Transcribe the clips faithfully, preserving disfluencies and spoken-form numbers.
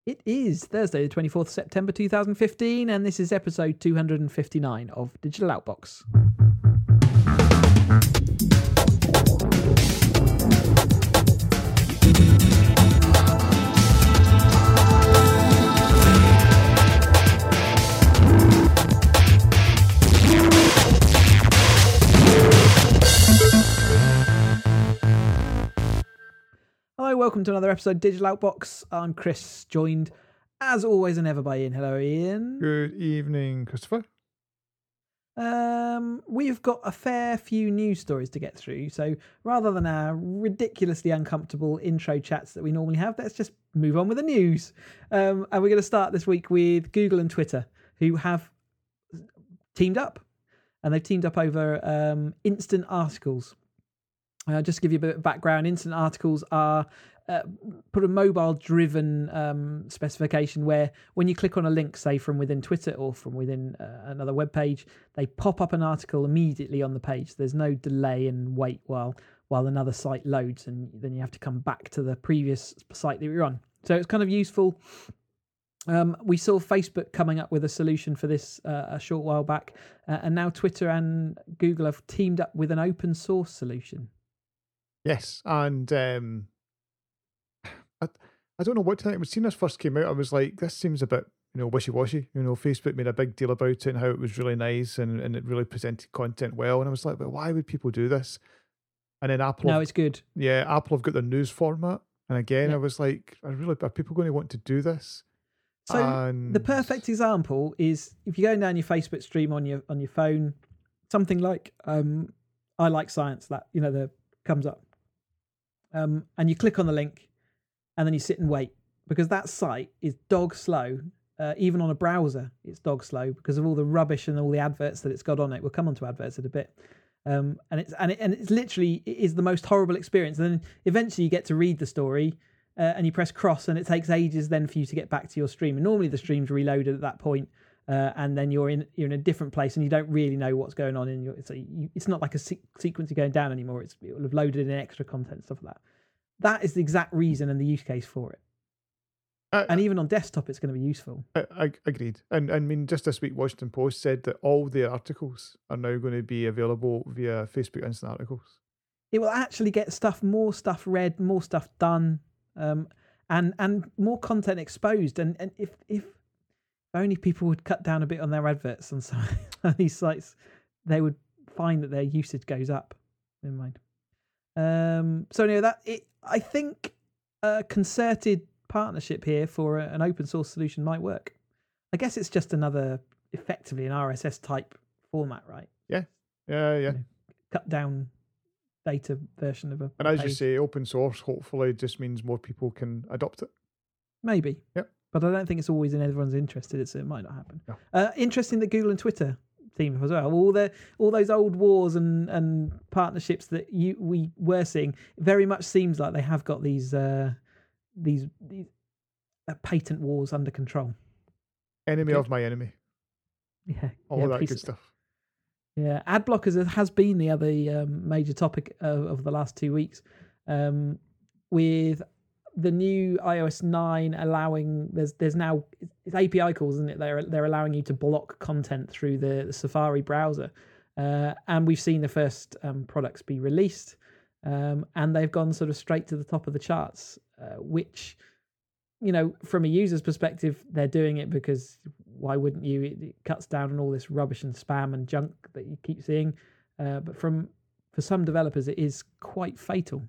It is Thursday, the twenty-fourth of September two thousand fifteen, and this is episode two hundred fifty-nine of Digital Outbox. Hi, welcome to another episode of Digital Outbox. I'm Chris, joined as always and ever by Ian. Hello, Ian. Good evening, Christopher. Um, we've got a fair few news stories to get through, so rather than our ridiculously uncomfortable intro chats that we normally have, let's just move on with the news. Um, and we're going to start this week with Google and Twitter, who have teamed up, and they've teamed up over um, instant articles. Uh, just to give you a bit of background, instant articles are uh, put a mobile-driven um, specification where when you click on a link, say from within Twitter or from within uh, another web page, they pop up an article immediately on the page. There's no delay and wait while while another site loads, and then you have to come back to the previous site that you're on. So it's kind of useful. Um, we saw Facebook coming up with a solution for this uh, a short while back, uh, and now Twitter and Google have teamed up with an open source solution. Yes, and um, I I don't know what to think. When seeing this first came out, I was like, this seems a bit, you know, wishy-washy. You know, Facebook made a big deal about it and how it was really nice and, and it really presented content well. And I was like, but why would people do this? And then Apple... No, have, it's good. Yeah, Apple have got their news format. And again, yeah. I was like, are, really, are people going to want to do this? So and... the perfect example is if you're going down your Facebook stream on your on your phone, something like um, I Like Science, that, you know, the comes up. Um, and you click on the link and then you sit and wait because that site is dog slow. Uh, even on a browser, it's dog slow because of all the rubbish and all the adverts that it's got on it. We'll come on to adverts in a bit. Um, and it's and, it, and it's literally it is the most horrible experience. And then eventually you get to read the story uh, and you press cross and it takes ages then for you to get back to your stream. And normally the stream's reloaded at that point. Uh, and then you're in you're in a different place, and you don't really know what's going on in your. So you, it's not like a se- sequence you're going down anymore. It's it will have loaded in extra content, stuff like that. That is the exact reason and the use case for it. Uh, and even on desktop, it's going to be useful. I, I agreed. And I mean, just this week, Washington Post said that all the articles are now going to be available via Facebook Instant Articles. It will actually get stuff, more stuff read, more stuff done, um, and and more content exposed. And and if if only people would cut down a bit on their adverts on some of these sites, they would find that their usage goes up. Never mind. Um, so anyway, that it, I think a concerted partnership here for a, an open source solution might work. I guess it's just another, effectively an R S S type format, right? Yeah, yeah, yeah. You know, cut down data version of a. And as page. you say, open source hopefully just means more people can adopt it. Maybe. Yep. But I don't think it's always in everyone's interest. It's, it might not happen. No. Uh, interesting that Google and Twitter team up as well. All the all those old wars and, and partnerships that you we were seeing very much seems like they have got these uh, these, these uh, patent wars under control. Enemy good. of my enemy. Yeah. All yeah, of that please. good stuff. Yeah. Ad blockers has been the other um, major topic of, of the last two weeks. Um, with the new i O S nine allowing there's there's now it's A P I calls, isn't it? They're they're allowing you to block content through the, the Safari browser, uh, and we've seen the first um, products be released, um, and they've gone sort of straight to the top of the charts, uh, which, you know, from a user's perspective, they're doing it because why wouldn't you? It, it cuts down on all this rubbish and spam and junk that you keep seeing, uh, but from for some developers, it is quite fatal.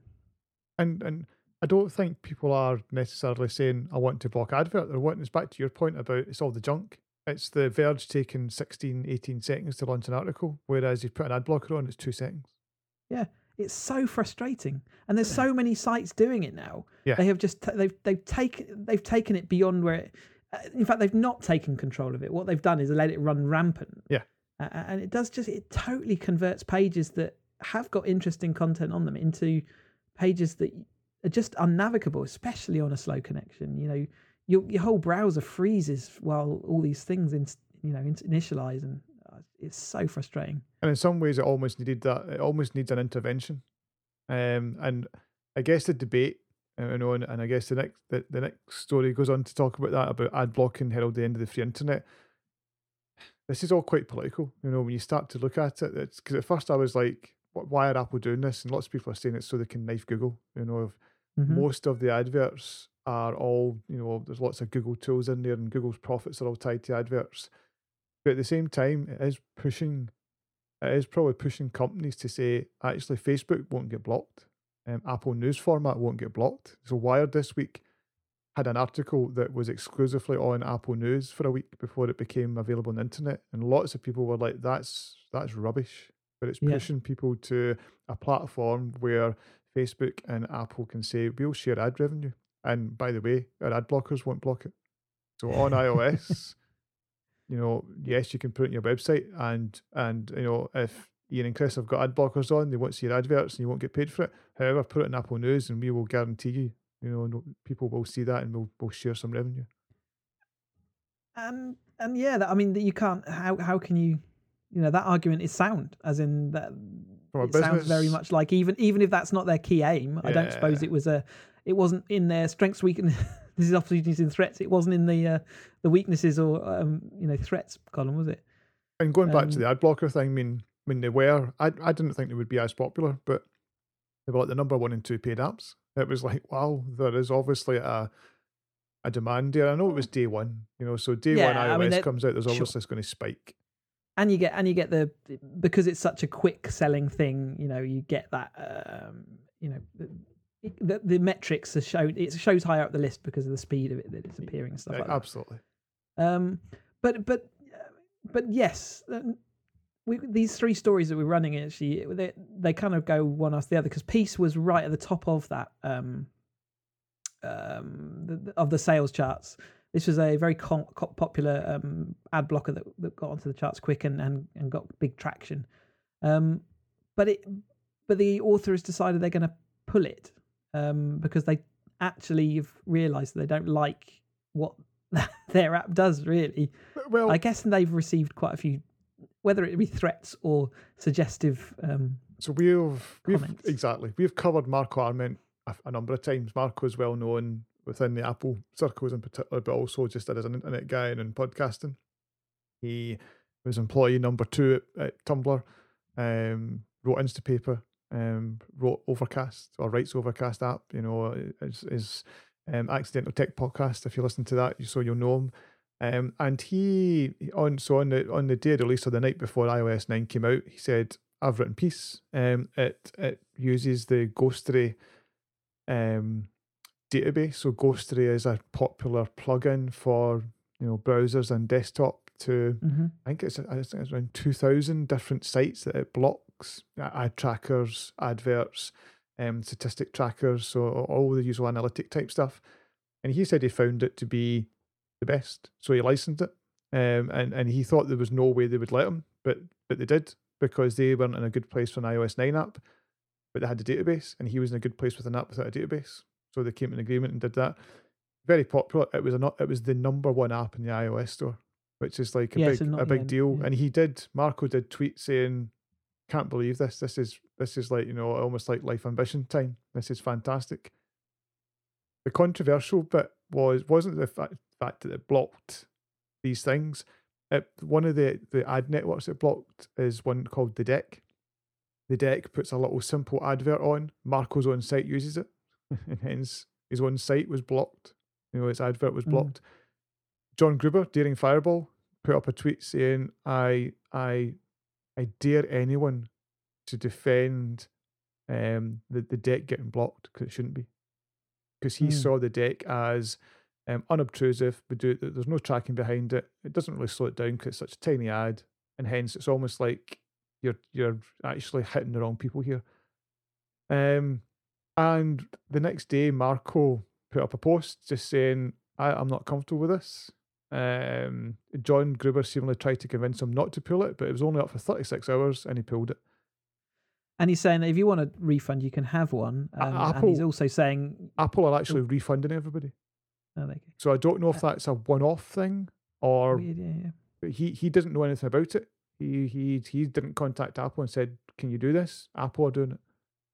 And and. I don't think people are necessarily saying, I want to block advert. They're wanting, it's back to your point about it's all the junk. It's the Verge taking sixteen, eighteen seconds to launch an article, whereas you put an ad blocker on, it's two seconds. Yeah, it's so frustrating. And there's so many sites doing it now. Yeah. They have just, they've, they've, taken, they've taken it beyond where it, in fact, they've not taken control of it. What they've done is let it run rampant. Yeah. Uh, and it does just, it totally converts pages that have got interesting content on them into pages that are just unnavigable, especially on a slow connection. You know, your your whole browser freezes while all these things in, you know initialize, and it's so frustrating. And in some ways, it almost needed that. It almost needs an intervention. Um, and I guess the debate Uh, you know, and, and I guess the next the, the next story goes on to talk about that, about ad blocking herald the end of the free internet. This is all quite political, you know, when you start to look at it. It's because at first I was like, "Wh- why are Apple doing this?" And lots of people are saying it's so they can knife Google. You know, if Mhm. most of the adverts are all, you know, there's lots of Google tools in there, and Google's profits are all tied to adverts. But at the same time, it is pushing, it is probably pushing companies to say, actually, Facebook won't get blocked. Um, Apple News format won't get blocked. So Wired this week had an article that was exclusively on Apple News for a week before it became available on the internet, and lots of people were like, "That's that's rubbish." But it's Yeah. pushing people to a platform where Facebook and Apple can say, "We'll share ad revenue." And by the way, our ad blockers won't block it. So on iOS, you know, yes, you can put it on your website, and and you know, if Ian and Chris have got ad blockers on, they won't see your adverts and you won't get paid for it. However, put it in Apple News and we will guarantee you, you know, no, people will see that and we'll, we'll share some revenue. And and yeah, that, I mean, that you can't. How how can you? You know, that argument is sound, as in that From a it sounds very business- much like, even even if that's not their key aim, I don't suppose Yeah. it was a. It wasn't in their strengths, weakness. This is opportunities and threats. It wasn't in the uh, the weaknesses or um, you know, threats column, was it? And going back Um, to the ad blocker thing, I mean, when they were, I I didn't think they would be as popular, but they were like the number one and two paid apps. It was like, wow, there is obviously a a demand there. I know it was day one, you know, so day one Yeah, I mean, iOS that- comes out, there's sure. obviously it's going to spike. and you get and you get the, because it's such a quick selling thing, you know, you get that um you know, the, the, the metrics are shown, it shows higher up the list because of the speed of it that it's appearing and stuff Yeah, like that. absolutely. Um but but but yes, um, we, these three stories that we're running, actually, they, they kind of go one after the other, because Peace was right at the top of that um um the, of the sales charts. This was a very com- co- popular um, ad blocker that, that got onto the charts quick and, and, and got big traction. Um, but it, but the author has decided they're going to pull it um, because they actually have realised that they don't like what their app does, really. Well, I guess they've received quite a few, whether it be threats or suggestive. Um, so we've, we've comments. exactly, we've covered Marco Arment a, a number of times. Marco's well known within the Apple circles in particular, but also just as an internet guy and in podcasting. He was employee number two at, at Tumblr, um, wrote Instapaper, um, wrote Overcast, or writes Overcast app, you know, is, is um, Accidental Tech Podcast. If you listen to that, so you'll know him. Um, and he, on so on the on the day of release, or the night before iOS nine came out, he said, "I've written Peace. Um, it it uses the Ghostery um database. So Ghostery is a popular plugin for, you know, browsers and desktop to, mm-hmm. I think it's I think it's around two thousand different sites that it blocks, ad trackers, adverts, um, statistic trackers, so all the usual analytic type stuff. And he said he found it to be the best, so he licensed it. Um, and and he thought there was no way they would let him, but but they did, because they weren't in a good place for an iOS nine app, but they had a database, and he was in a good place with an app without a database. So they came to an agreement and did that. Very popular. It was a not. It was the number one app in the iOS store, which is like a Yeah, big so not- a big yeah, deal. yeah. And he did. Marco did tweet saying, "Can't believe this. This is this is like, you know, almost like life ambition time. This is fantastic." The controversial bit was wasn't the fact, fact that it blocked these things. It, one of the the ad networks it blocked is one called The Deck. The Deck puts a little simple advert on. Marco's own site uses it, and hence his own site was blocked. You know, his advert was Mm. blocked. John Gruber, Daring Fireball, put up a tweet saying, "I, I, I dare anyone to defend um, the the Deck getting blocked, because it shouldn't be, because he Mm. saw the Deck as um, unobtrusive. But do, there's no tracking behind it. It doesn't really slow it down because it's such a tiny ad, and hence it's almost like you're you're actually hitting the wrong people here." Um, and the next day, Marco put up a post just saying, I, I'm not comfortable with this. Um, John Gruber seemingly tried to convince him not to pull it, but it was only up for thirty-six hours and he pulled it. And he's saying that if you want a refund, you can have one. A- Um, and Apple- he's also saying, Apple are actually refunding everybody. oh, there you go. So I don't know if that's a one-off thing, or Weird, yeah, yeah. but he, he doesn't know anything about it. He, he, he didn't contact Apple and said, "Can you do this?" Apple are doing it.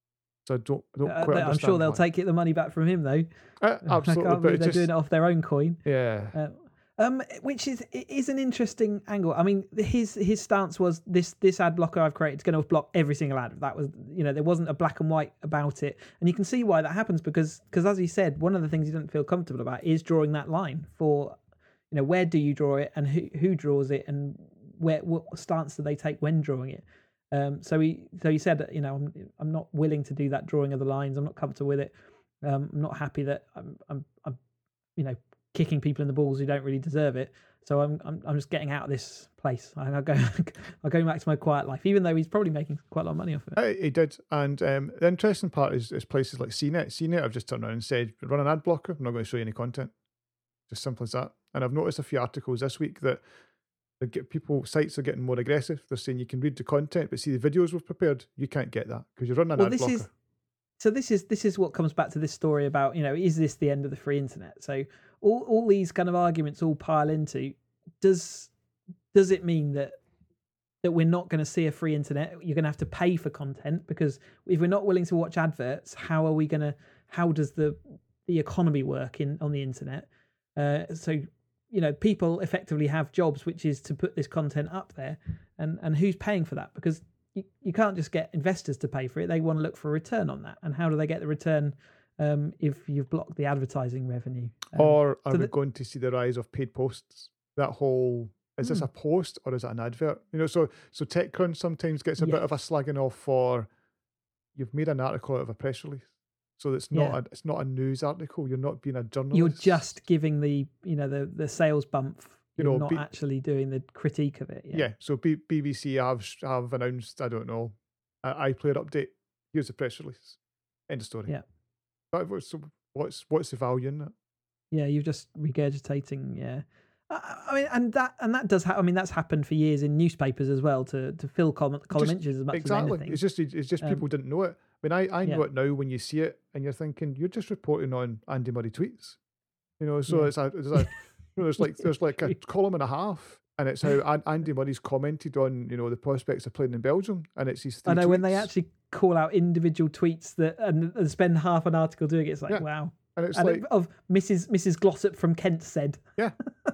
So I don't, I don't Uh, quite they- I'm understand sure they'll why. take the money back from him though. Uh, I absolutely, can't but believe it they're just, doing it off their own coin. yeah. Uh, um, which is it is an interesting angle. I mean, his his stance was this this ad blocker I've created is going to block every single ad. That was, you know, there wasn't a black and white about it, and you can see why that happens because because as he said, one of the things he doesn't feel comfortable about is drawing that line for, you know, where do you draw it and who who draws it and where what stance do they take when drawing it. Um, so he so he said, you know, I'm I'm not willing to do that drawing of the lines. I'm not comfortable with it. Um, I'm not happy that I'm I'm, I'm you know. kicking people in the balls who don't really deserve it. So I'm I'm, I'm just getting out of this place. I'll go I'll go back to my quiet life, even though he's probably making quite a lot of money off of it. Uh, He did, and um, the interesting part is, is places like C net. C net have just turned around and said, run an ad blocker, I'm not going to show you any content. Just simple as that. And I've noticed a few articles this week that they get people, sites are getting more aggressive. They're saying you can read the content, but see the videos we've prepared, you can't get that because you're running an Well, ad this blocker. is so this is this is what comes back to this story about, you know, is this the end of the free internet? So all all these kind of arguments all pile into, does does it mean that that we're not going to see a free internet? You're going to have to pay for content, because if we're not willing to watch adverts, how are we going to? How does the the economy work in on the internet? Uh, so you know, people effectively have jobs, which is to put this content up there, and and who's paying for that? Because you, you can't just get investors to pay for it. They want to look for a return on that, and how do they get the return um, if you've blocked the advertising revenue? Um, Or are so we that- going to see the rise of paid posts? That whole, is this Hmm. a post or is it an advert? You know, so so TechCrunch sometimes gets a bit of a Yes. slagging off for, you've made an article out of a press release. So it's not Yeah. a, it's not a news article. You're not being a journalist. You're just giving the you know the the sales bump. You You're know, not be- actually doing the critique of it. Yeah. Yeah. So B- BBC have have announced, I don't know, an iPlayer update. Here's the press release. End of story. Yeah. But what's what's what's the value in that? Yeah, you're just regurgitating. Yeah, I, I mean, and that and that does. Ha- I mean, that's happened for years in newspapers as well to to fill column, column Just- inches as much Exactly. as anything. It's just it's just Um, people didn't know it. I mean, I, I know yeah. it now when you see it and you're thinking you're just reporting on Andy Murray tweets. You know, so Yeah. it's a, it's a you know, there's like there's like a column and a half, and it's how An- Andy Murray's commented on, you know, the prospects of playing in Belgium, and it's these three I know when they tweets. actually call out individual tweets that and, and spend half an article doing it. It's like Yeah. wow. and it's And like it- of Missus Missus Glossop from Kent said. Yeah.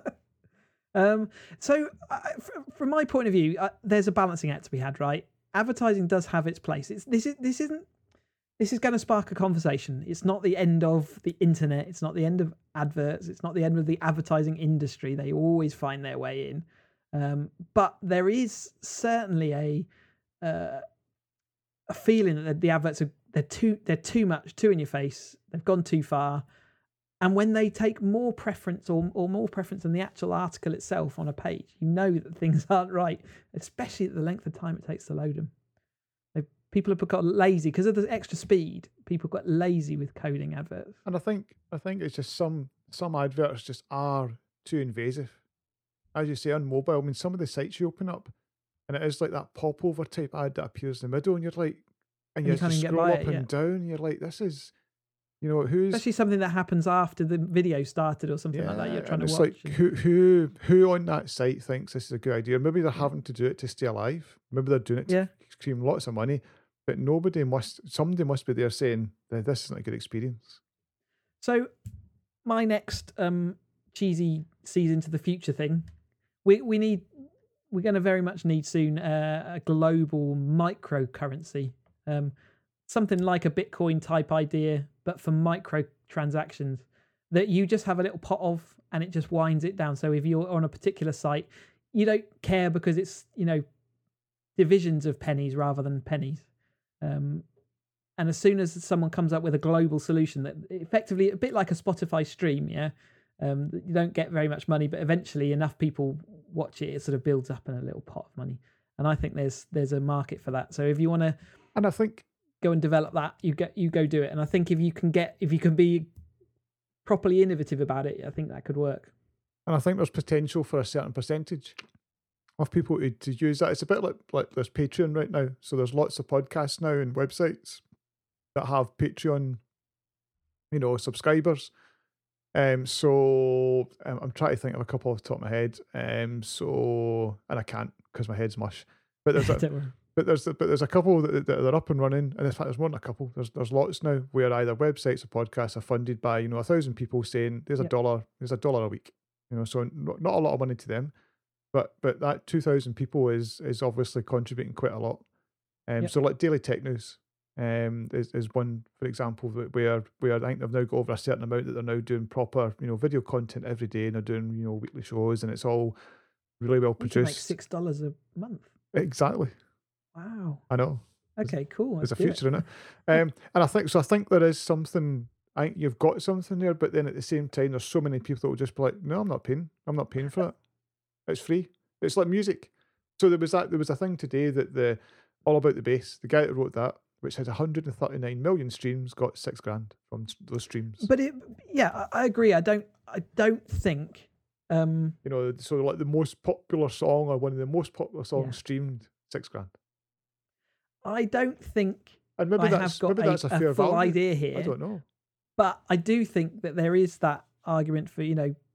um. So, uh, f- from my point of view, uh, there's a balancing act to be had, right? Advertising does have its place. It's this is this isn't this is going to spark a conversation. It's not the end of the internet. It's not the end of adverts. It's not the end of the advertising industry. They always find their way in. Um, but there is certainly a uh, a feeling that the adverts are they're too they're too much, too in your face. They've gone too far. And when they take more preference or, or more preference than the actual article itself on a page, you know that things aren't right, especially at the length of time it takes to load them. They, people have got lazy because of the extra speed. People got lazy with coding adverts. And I think I think it's just some some adverts just are too invasive. As you say, on mobile, I mean, some of the sites you open up, and it is like that popover type ad that appears in the middle, and you're like, and And you you, can't just even get scroll by up it, and yeah. down, and you're like, this is, you know, who's Especially something that happens after the video started or something like that you're trying and to it's watch. like who who who on that site thinks this is a good idea? Maybe they're having to do it to stay alive. Maybe they're doing it to Yeah. scream lots of money, but nobody must. Somebody must be there saying that this isn't a good experience. So my next um, cheesy sees into the future thing, we we need we're going to very much need soon uh, a global microcurrency, um, something like a Bitcoin type idea, but for micro transactions that you just have a little pot of and it just winds it down. So if you're on a particular site, you don't care because it's, you know, divisions of pennies rather than pennies. Um, and as soon as someone comes up with a global solution that effectively a bit like a Spotify stream, yeah, um, you don't get very much money, but eventually enough people watch it, it sort of builds up in a little pot of money. And I think there's there's a market for that. So if you want to And I think go and develop that, you get you go do it. And I think if you can get if you can be properly innovative about it, I think that could work. And I think there's potential for a certain percentage of people to, to use that. It's a bit like, like there's Patreon right now. So there's lots of podcasts now and websites that have Patreon, you know, subscribers. Um, so um, I'm trying to think of a couple off the top of my head. Um, so, and I can't because my head's mush. But there's a, Don't worry. But there's but there's a couple that, that are up and running, and in fact, there's more than a couple. There's there's lots now where either websites or podcasts are funded by you know a thousand people saying there's a Yep. dollar, there's a dollar a week, you know, so not, not a lot of money to them, but but that two thousand people is is obviously contributing quite a lot. Um, Yep. so like Daily Tech News, um, is is one for example that where where I think they've now got over a certain amount that they're now doing proper you know video content every day, and they're doing you know weekly shows, and it's all really well You can make produced. six dollars a month. Exactly, Wow. I know. Okay, cool. There's a Let's do it. future in it. Um, and I think so. I think there is something. I think you've got something there, but then at the same time, there's so many people that will just be like, "No, I'm not paying. I'm not paying for it. It's free. It's like music." So there was that. There was a thing today that the All About the Bass, the guy that wrote that, which has one hundred thirty-nine million streams, got six grand from s- those streams. But it, yeah, I, I agree. I don't, I don't think. Um, You know, so like the most popular song or one of the most popular songs Yeah. streamed, six grand. I don't think And maybe I that's have got maybe a, that's a a fair full value. idea I here, don't know. but I do think that there is that argument for you know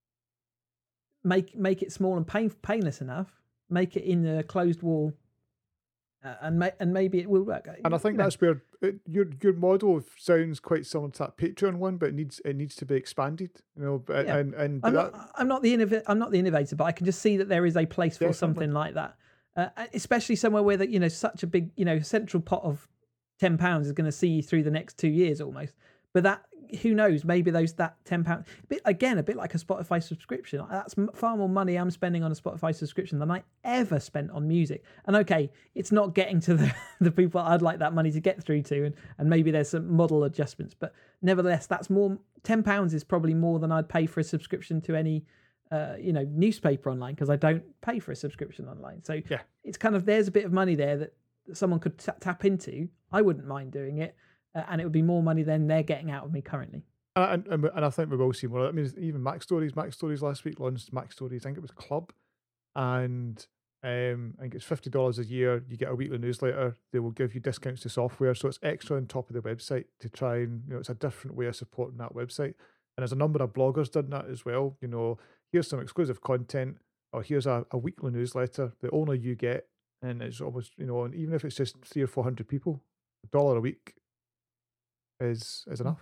make make it small and pain, painless enough, make it in a closed wall, uh, and ma- and maybe it will work. And I think You know, that's where it, your your model sounds quite similar to that Patreon one, but it needs it needs to be expanded. You know, but, Yeah. and and I'm that, not. I'm not the innov- I'm not the innovator, but I can just see that there is a place for Definitely. something like that, uh, especially somewhere where that you know such a big you know central pot of ten pounds is going to see you through the next two years almost. But that who knows? Maybe those that ten pound bit again a bit like a Spotify subscription. That's m- far more money I'm spending on a Spotify subscription than I ever spent on music. And okay, it's not getting to the, the people I'd like that money to get through to, and and maybe there's some model adjustments, but nevertheless, that's more. Ten pounds is probably more than I'd pay for a subscription to any. Uh, you know, newspaper online because I don't pay for a subscription online. So Yeah. it's kind of there's a bit of money there that someone could t- tap into. I wouldn't mind doing it, uh, and it would be more money than they're getting out of me currently. and, and and I think we will see more. I mean, even Mac Stories, Mac Stories last week launched Mac Stories. I think it was Club, and um, I think it's fifty dollars a year. You get a weekly newsletter. They will give you discounts to software, so it's extra on top of the website to try and you know it's a different way of supporting that website. And there's a number of bloggers done that as well. You know, here's some exclusive content, or here's a, a weekly newsletter that only you get, and it's almost you know, and even if it's just three or four hundred people, a dollar a week is is enough.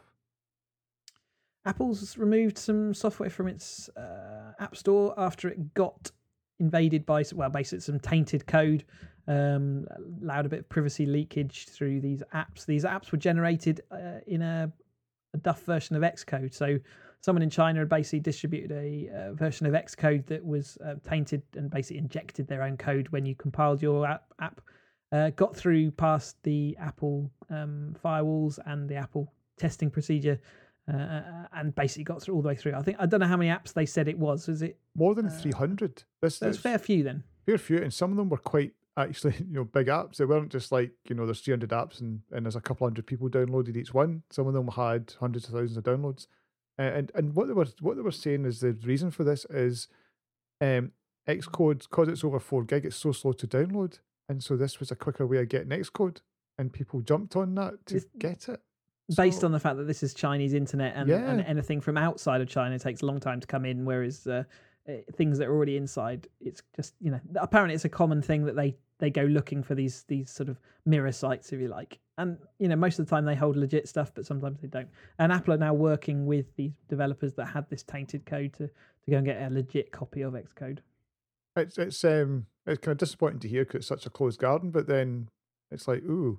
Apple's removed some software from its uh, App Store after it got invaded by, well, basically some tainted code, um, allowed a bit of privacy leakage through these apps. These apps were generated uh, in a, a Duff version of Xcode. So someone in China had basically distributed a uh, version of Xcode that was uh, tainted and basically injected their own code when you compiled your app. app. Uh, got through past the Apple um, firewalls and the Apple testing procedure. Uh, and basically got through all the way through. I think I don't know how many apps they said it was. Was it More than Uh, three hundred. This there's is a fair few then? fair few, and some of them were quite actually, you know, big apps. They weren't just like, you know, there's three hundred apps and, and there's a couple hundred people downloaded each one. Some of them had hundreds of thousands of downloads. Uh, and and what they were what they were saying is the reason for this is um, Xcode, because it's over four gig, it's so slow to download, and so this was a quicker way of getting Xcode, and people jumped on that to Is- get it. Based So- on the fact that this is Chinese internet and, Yeah. and anything from outside of China takes a long time to come in, whereas uh, uh, things that are already inside, it's just you know apparently it's a common thing that they they go looking for these these sort of mirror sites, if you like, and you know most of the time they hold legit stuff, but sometimes they don't. And Apple are now working with these developers that had this tainted code to to go and get a legit copy of Xcode. It's it's um it's kind of disappointing to hear because it's such a closed garden, but then it's like ooh.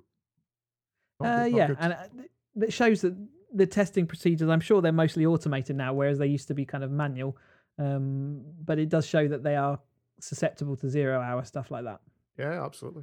not Uh, good, not yeah, good. and uh, th- it shows that the testing procedures, I'm sure they're mostly automated now, whereas they used to be kind of manual. Um, but it does show that they are susceptible to zero hour stuff like that. Yeah, absolutely.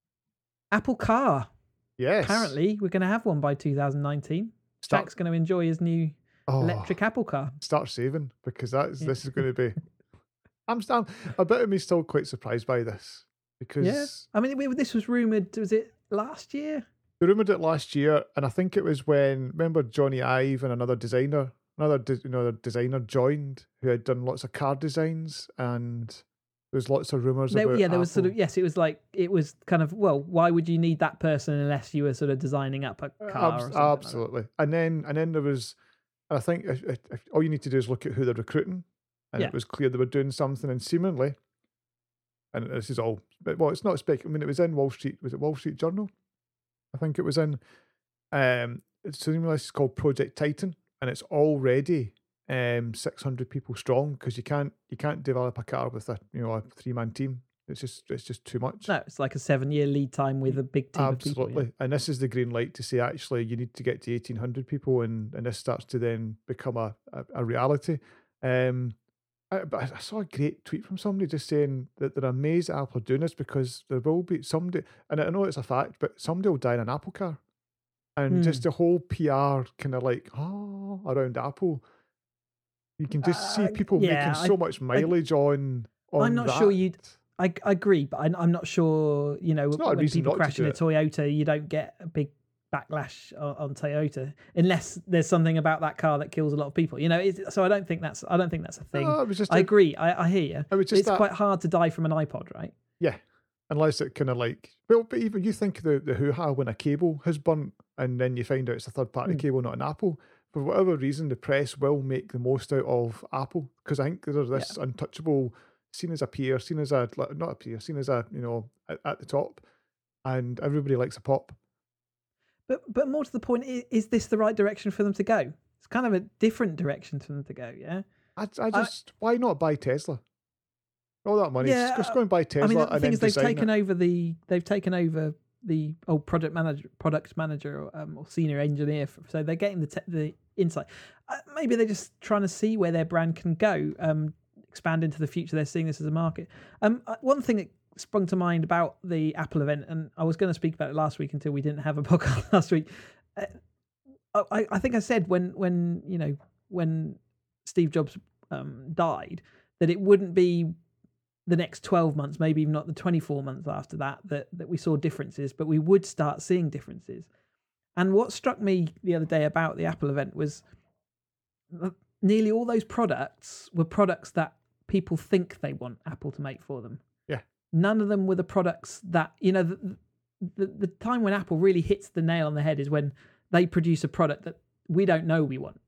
Apple Car. Yes. Apparently, we're going to have one by two thousand nineteen. Start- Jack's going to enjoy his new Oh, electric Apple Car. start saving because that's Yeah. this is going to be. I'm, I'm a bit of me still quite surprised by this because Yeah. I mean, it- this was rumored, was it last year? they rumored it last year, and I think it was when remember Johnny Ive and another designer, another de- another designer joined who had done lots of car designs, and there's lots of rumors There, about yeah, there was sort Apple. of, yes, it was like, it was kind of, well, why would you need that person unless you were sort of designing up a car? Abs- or something like that? absolutely, and then and then there was, I think if, if, if all you need to do is look at who they're recruiting, and Yeah. it was clear they were doing something, and seemingly and this is all, but well, it's not spec. I mean, it was in Wall Street. Was it Wall Street Journal? I think it was in. Um, it's it's called Project Titan, and it's already um six hundred people strong because you can't you can't develop a car with a you know a three man team. It's just it's just too much. No, it's like a seven year lead time with a big team Absolutely. of people. Yeah. And this is the green light to say actually you need to get to eighteen hundred people, and and this starts to then become a a, a reality. Um. I, but I saw a great tweet from somebody just saying that they're amazed at Apple doing this because there will be somebody, and I know it's a fact, but somebody will die in an Apple car. And Hmm. just the whole P R kind of like, oh, around Apple. You can just see Uh, people yeah, making so I- much mileage on, on I'm not that. sure you'd- I, I agree, but I, I'm not sure, you know, not a when reason people not to crash in do a it. Toyota, you don't get a big backlash on, on Toyota unless there's something about that car that kills a lot of people. You know, it's, so I don't think that's I don't think that's a thing. No, it was just I a- agree. I, I hear you. It was just It's that- quite hard to die from an iPod, right? Yeah. Unless it kind of like, well, but even you think of the, the hoo-ha when a cable has burnt and then you find out it's a third party Hmm. cable, not an Apple. For whatever reason, the press will make the most out of Apple because I think there's this untouchable, seen as a peer, seen as a, like, not a peer, seen as a, you know, at, at the top. And everybody likes a pop. But but more to the point, is, is this the right direction for them to go? It's kind of a different direction for them to go, yeah? I, I just, why not buy Tesla? All that money, Yeah, just, just go and buy Tesla. I mean, the and thing then is, they've design taken it. over the they've taken over the old product manager, product manager, or, um, or senior engineer. For, so they're getting the te- the insight. Uh, maybe they're just trying to see where their brand can go, um, expand into the future. They're seeing this as a market. Um, uh, one thing that sprung to mind about the Apple event, and I was going to speak about it last week until we didn't have a podcast last week. Uh, I, I think I said when when you know when Steve Jobs um, died that it wouldn't be the next twelve months, maybe even not the twenty-four months after that, that, that we saw differences, but we would start seeing differences. And what struck me the other day about the Apple event was that nearly all those products were products that people think they want Apple to make for them. Yeah. None of them were the products that, you know, the, the, the time when Apple really hits the nail on the head is when they produce a product that we don't know we want.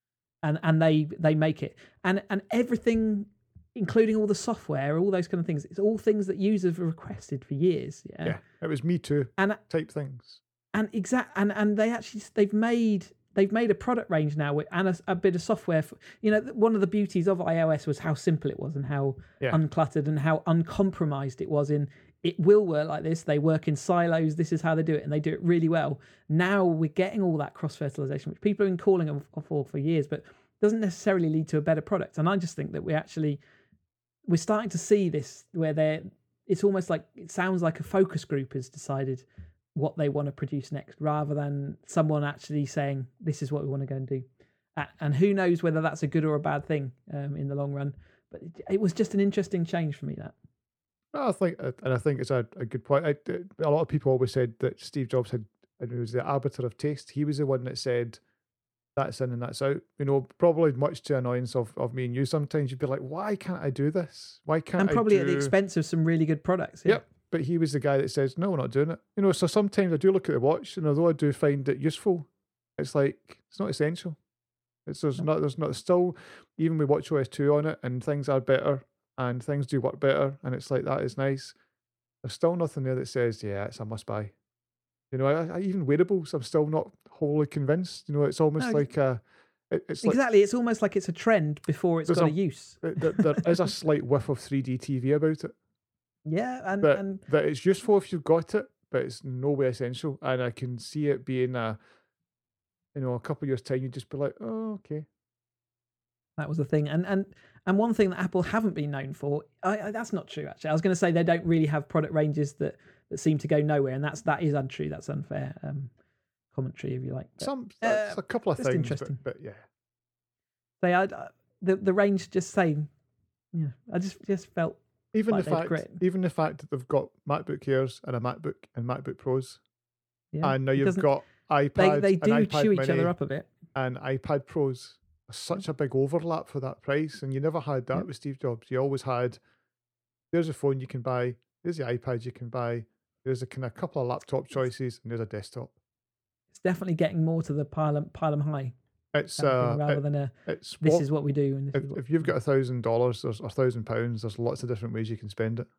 And and they, they make it. And and everything, including all the software, all those kind of things. It's all things that users have requested for years. Yeah, Yeah, it was me too and type things. and exact and and they actually they've made they've made a product range now with and a, a bit of software. For, you know, one of the beauties of iOS was how simple it was and how Yeah. uncluttered and how uncompromised it was. In it will work like this. They work in silos. This is how they do it, and they do it really well. Now we're getting all that cross fertilization, which people have been calling for for years, but doesn't necessarily lead to a better product. And I just think that we actually we're starting to see this where they're it's almost like it sounds like a focus group has decided what they want to produce next rather than someone actually saying this is what we want to go and do. A- and who knows whether that's a good or a bad thing um, in the long run, but it, it was just an interesting change for me, that. I think, and I think it's a, a good point. I, a lot of people always said that Steve Jobs had, and he was the arbiter of taste. He was the one that said, that's in and that's out. You know, probably much to annoyance of, of me and you. Sometimes you'd be like, why can't I do this? Why can't And I probably do... at the expense of some really good products. Yeah. Yep. But he was the guy that says, no, we're not doing it. You know, so sometimes I do look at the watch, and although I do find it useful, it's like, it's not essential. It's there's not, there's not still, even with WatchOS two on it, and things are better, and things do work better, and it's like, that is nice. There's still nothing there that says, yeah, it's a must buy. You know, I, I, even wearables, I'm still not wholly convinced. You know, it's almost No, like a, it, it's like, Exactly. It's almost like it's a trend before it's There's got a, a- use. there, there is a slight whiff of three D T V about it. Yeah. And, But and that it's useful if you've got it, but it's no way essential. And I can see it being a, you know, a couple of years time, you'd just be like, oh, okay. that was the thing. And and and one thing that Apple haven't been known for, I, I, that's not true, actually. I was going to say they don't really have product ranges that, that seem to go nowhere. And that's that is untrue. That's unfair um, commentary, if you like. But Some, that's uh, a couple of just things, interesting. but, but yeah. they are, uh, the, the range just saying, yeah, I just, just felt Even like the they'd fact, grit. even the fact that they've got MacBook Airs and a MacBook and MacBook Pros, yeah, and now it you've doesn't- got they, iPad, they and do iPad chew each Mini other up a bit. and iPad Pros. Such a big overlap for that price, and you never had that Yeah. with Steve Jobs. You always had, there's a phone you can buy, there's the iPad you can buy, there's a kind of couple of laptop choices, and there's a desktop. It's definitely getting more to the pile 'em, pile 'em high It's kind of uh, thing, rather it- than a it's this what- is what we do. And this if, is what, if you've got a thousand dollars or a thousand pounds, there's lots of different ways you can spend it.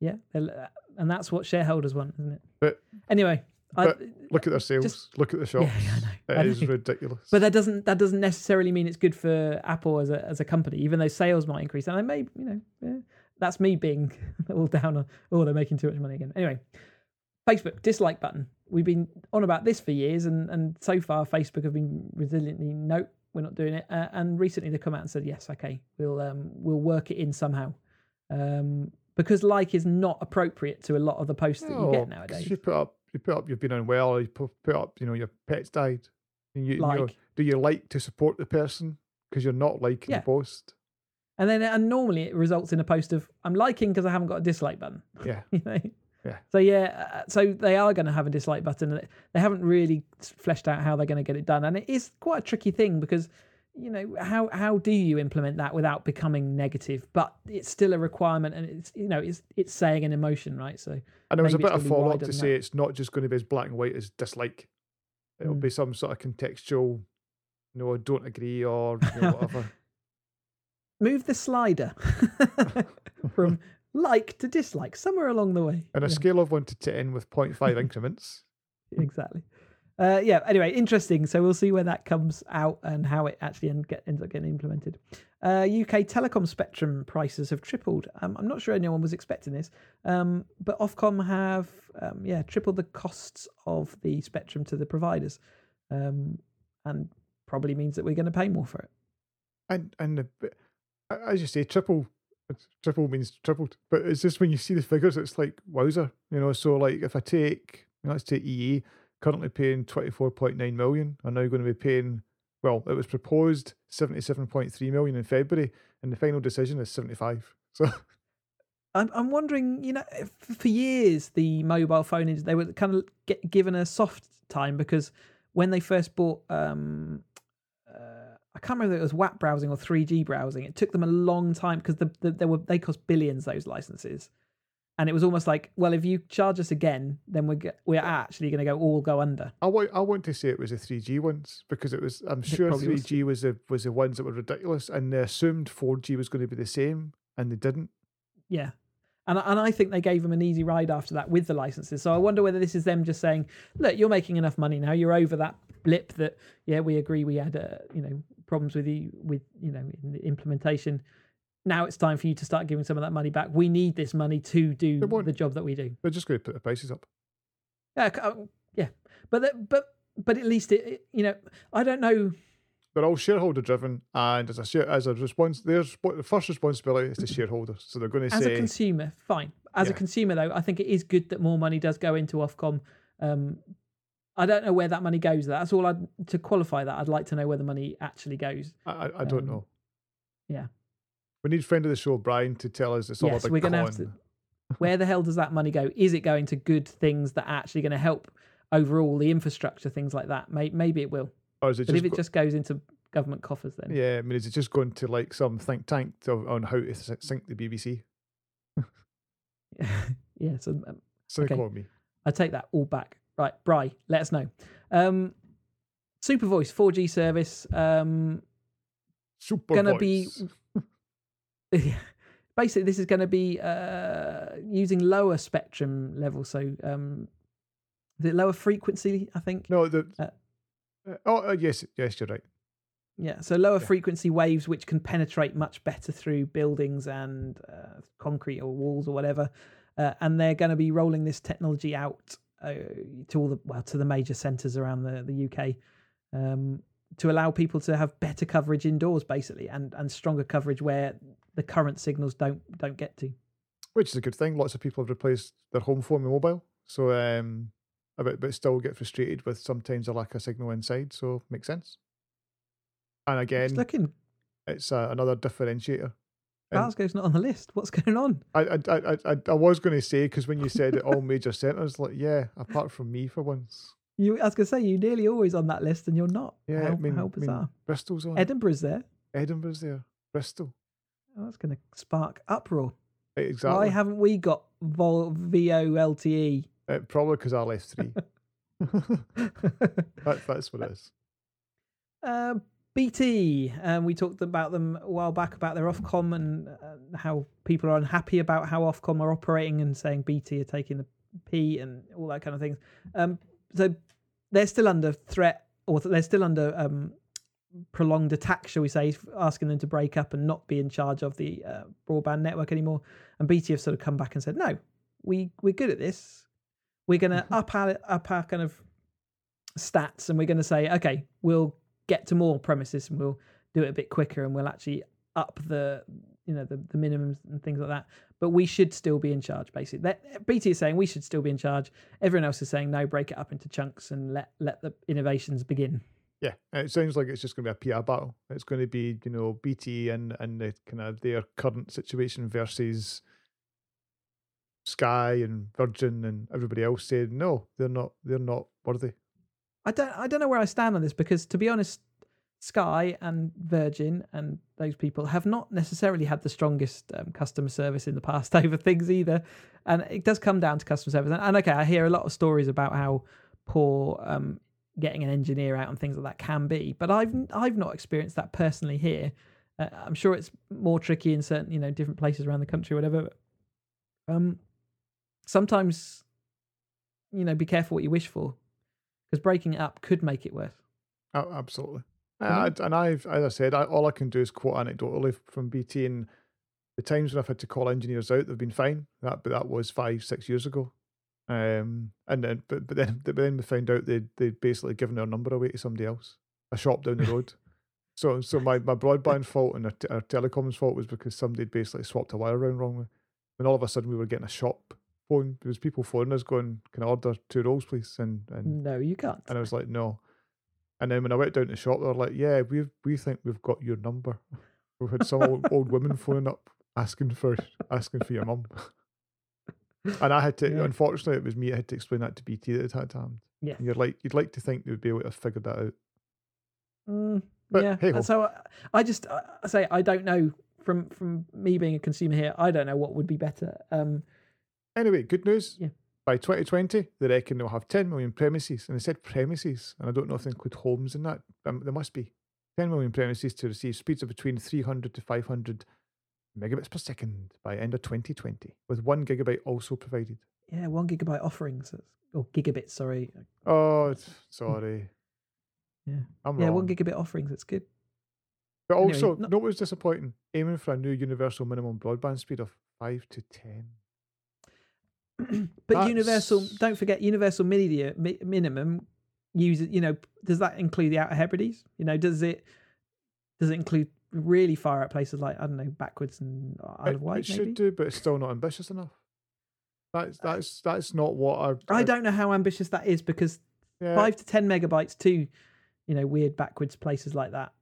Yeah, and that's what shareholders want, isn't it? But anyway, but I, look at their sales. just, look at the shops. Yeah, I know. It I is know. ridiculous. But that doesn't that doesn't necessarily mean it's good for Apple as a as a company, even though sales might increase. And I may, you know, yeah, that's me being all down on, oh, they're making too much money again. Anyway, Facebook dislike button. We've been on about this for years, and and so far Facebook have been resiliently no, we're not doing it. Uh, and recently they come out and said yes, okay, we'll um we'll work it in somehow. Um, because like is not appropriate to a lot of the posts that you get nowadays. You put up, you put up, you've been unwell, or you put, put up, you know, your pet's died. And you, like, you know, do you like to support the person because you're not liking yeah. the post? And then, and normally it results in a post of I'm liking because I haven't got a dislike button. Yeah, you know? yeah. So yeah, uh, so they are going to have a dislike button. They haven't really fleshed out how they're going to get it done, and it is quite a tricky thing because, you know, how how do you implement that without becoming negative? But it's still a requirement, and it's, you know, it's it's saying an emotion, right? So and there was a bit of follow up to say that. It's not just going to be as black and white as dislike. It'll mm. be some sort of contextual, you know, don't agree or you know, whatever. Move the slider from like to dislike somewhere along the way. On a yeah. scale of one to ten with zero point five increments. Exactly. Uh, yeah, anyway, interesting. So we'll see where that comes out and how it actually end, get, ends up getting implemented. Uh, U K telecom spectrum prices have tripled. Um, I'm not sure anyone was expecting this, um, but Ofcom have um, yeah tripled the costs of the spectrum to the providers, um, and probably means that we're going to pay more for it. And and the, as you say, triple triple means tripled, but it's just when you see the figures, it's like wowzer, you know. So like if I take, you know, let's take E A. Currently paying twenty-four point nine million, are now going to be paying, well, it was proposed seventy-seven point three million in February, and the final decision is seventy-five. So I'm I'm wondering, you know, for years the mobile phone they were kind of get given a soft time because when they first bought, um, uh, I can't remember if it was W A P browsing or three G browsing. It took them a long time because the, the they were they cost billions, those licenses. And it was almost like, well, if you charge us again, then we're get, we're actually going to go all go under. I want I want to say it was the three G ones because it was. I'm sure three G was. was the was the ones that were ridiculous, and they assumed four G was going to be the same, and they didn't. Yeah, and and I think they gave them an easy ride after that with the licenses. So I wonder whether this is them just saying, look, you're making enough money now. You're over that blip that yeah, we agree we had uh, you know problems with the with you know in the implementation. Now it's time for you to start giving some of that money back. We need this money to do the job that we do. They're just going to put the prices up. Yeah, yeah, but that, but but at least it, it, you know, I don't know. They're all shareholder driven, and as a share, as a response, their the first responsibility is to shareholders. So they're going to as say, as a consumer, fine. As yeah. a consumer, though, I think it is good that more money does go into Ofcom. Um, I don't know where that money goes. That's all. I to qualify that, I'd like to know where the money actually goes. I I, I don't um, know. Yeah. We need friend of the show, Brian, to tell us it's all yes, about we're going to have to. Where the hell does that money go? Is it going to good things that are actually going to help overall the infrastructure, things like that? Maybe, maybe it will. Or is it but just if it go- just goes into government coffers, then yeah, I mean, is it just going to like some think tank to, on how to sync the B B C? yeah, so um, Cynical okay. on me. I take that all back. Right, Bri, let us know. Um, Super Voice four G service. Um, Super gonna Voice. be basically this is going to be uh, using lower spectrum levels, so um, the lower frequency, I think. No, the uh, uh, oh uh, yes, yes, you're right. Yeah, so lower yeah. frequency waves which can penetrate much better through buildings and uh, concrete or walls or whatever, uh, and they're going to be rolling this technology out uh, to all the well to the major centres around the the U K. Um, to allow people to have better coverage indoors, basically, and, and stronger coverage where the current signals don't don't get to. Which is a good thing. Lots of people have replaced their home phone with mobile, so um, but but still get frustrated with sometimes a lack of signal inside. So makes sense. And again, looking, it's uh, another differentiator. Glasgow's not on the list. What's going on? I I I I, I was going to say because when you said it, all major centres, like yeah, apart from me for once. You, I was going to say, you're nearly always on that list and you're not. Yeah, how, I mean, how bizarre. I mean, Bristol's on. Edinburgh's there. Edinburgh's there. Bristol. Oh, that's going to spark uproar. Exactly. Why haven't we got Vol- V O L T E? Uh, probably because I left three. that, that's what it is. Uh, B T, um, we talked about them a while back about their Ofcom, and uh, how people are unhappy about how Ofcom are operating and saying B T are taking the P and all that kind of things. Um, so they're still under threat, or they're still under um, prolonged attack, shall we say, asking them to break up and not be in charge of the uh, broadband network anymore. And B T have sort of come back and said, no, we we're good at this. We're going to up our up our kind of stats, and we're going to say, okay, we'll get to more premises and we'll do it a bit quicker, and we'll actually up the you know the, the minimums and things like that. But we should still be in charge, basically. That, B T is saying we should still be in charge. Everyone else is saying no, break it up into chunks and let let the innovations begin. Yeah, it sounds like it's just going to be a P R battle. It's going to be, you know, B T and and the kind of their current situation versus Sky and Virgin and everybody else saying no, they're not they're not worthy. I don't I don't know where I stand on this, because to be honest, Sky and Virgin and those people have not necessarily had the strongest um, customer service in the past over things either, and it does come down to customer service. And, and okay, I hear a lot of stories about how poor um, getting an engineer out and things like that can be, but I've I've not experienced that personally here. Uh, I'm sure it's more tricky in certain you know different places around the country, or whatever. But, um, sometimes you know, be careful what you wish for, because breaking it up could make it worse. Oh, absolutely. I, and I've, as I said, I, all I can do is quote anecdotally from B T, and the times when I've had to call engineers out, they've been fine. That, but that was five, six years ago. Um, and then, but, but then, but then we found out they they'd basically given their number away to somebody else, a shop down the road. so, so my, my broadband fault and our, t- our telecoms fault was because somebody had basically swapped a wire around wrongly. And all of a sudden, we were getting a shop phone. There was people phoning us going, "Can I order two rolls, please?" And and no, you can't. And I was like, "No." And then when I went down to the shop, they were like, "Yeah, we we think we've got your number. We've had some old, old women phoning up asking for asking for your mum." And I had to, yeah. Unfortunately, it was me. I had to explain that to B T that it had happened. Yeah, and you're like, you'd like to think they would be able to have figured that out. Mm, but, yeah. Hey, so I, I just I say I don't know. From from me being a consumer here, I don't know what would be better. Um. Anyway, good news. Yeah. By twenty twenty, they reckon they'll have ten million premises. And they said premises, and I don't know if they include homes in that. Um, there must be ten million premises to receive speeds of between three hundred to five hundred megabits per second by end of twenty twenty, with one gigabyte also provided. Yeah, one gigabyte offerings. Or gigabits, sorry. Oh, sorry. Yeah. I'm yeah, wrong. one gigabit offerings. It's good. But also, anyway, not... no, what was disappointing? Aiming for a new universal minimum broadband speed of five to ten. But That's... universal, don't forget, universal media, mi- minimum uses, you know, does that include the Outer Hebrides? You know, does it does it include really far out places like, I don't know, backwards and Isle of Wight? It should maybe? do, but it's still not ambitious enough. That's that's that's not what our, our... I don't know how ambitious that is, because yeah. five to ten megabytes to, you know, weird backwards places like that.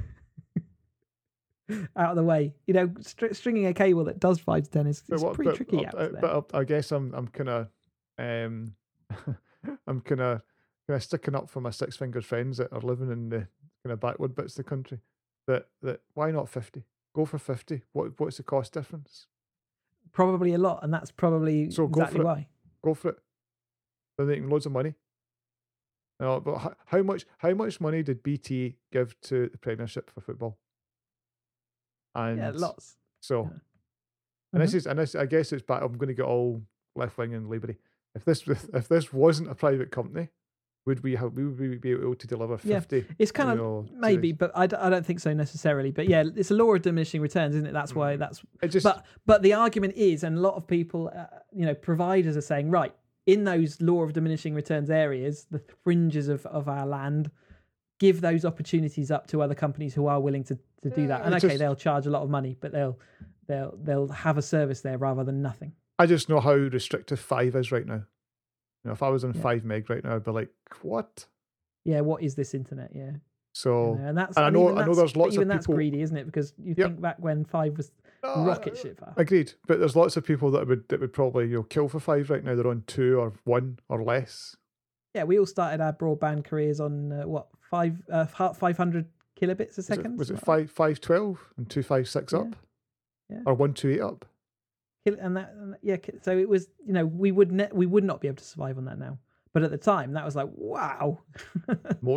Out of the way, you know, str- stringing a cable that does five to ten is, is what, pretty but, tricky. Uh, out uh, there. but I guess I'm I'm kind of um I'm kind of kind of sticking up for my six fingered friends that are living in the kind of backward bits of the country. That that why not fifty? Go for fifty. What what's the cost difference? Probably a lot, and that's probably so go exactly for it. why. Go for it. They're making loads of money. No, but how, how much how much money did B T give to the Premiership for football? And yeah, lots. So, yeah. and mm-hmm. this is, and this, I guess it's back. I'm going to get all left wing and Laboury. If this, if this wasn't a private company, would we have, we would be able to deliver fifty? Yeah, it's kind of know, maybe, but I, d- I don't think so necessarily. But yeah, it's a law of diminishing returns, isn't it? That's why mm. that's. It just, but but the argument is, and a lot of people, uh, you know, providers are saying, right, in those law of diminishing returns areas, the fringes of, of our land, give those opportunities up to other companies who are willing to, to do that. And okay, just, they'll charge a lot of money, but they'll they'll they'll have a service there rather than nothing. I just know how restrictive five is right now. You know, if I was on yeah. five meg right now, I'd be like, what? Yeah, what is this internet? Yeah. So, you know, and that's and I know I know there's lots of even people. That's greedy, isn't it? Because you yep. think back when five was uh, rocket ship fast. Agreed, but there's lots of people that would that would probably you know kill for five right now. They're on two or one or less. Yeah, we all started our broadband careers on uh, what five uh, five hundred kilobits a second. Was it, was it five five twelve and two five six yeah. up, yeah, or one two eight up? And that, and yeah, so it was. You know, we would ne- we would not be able to survive on that now. But at the time, that was like wow.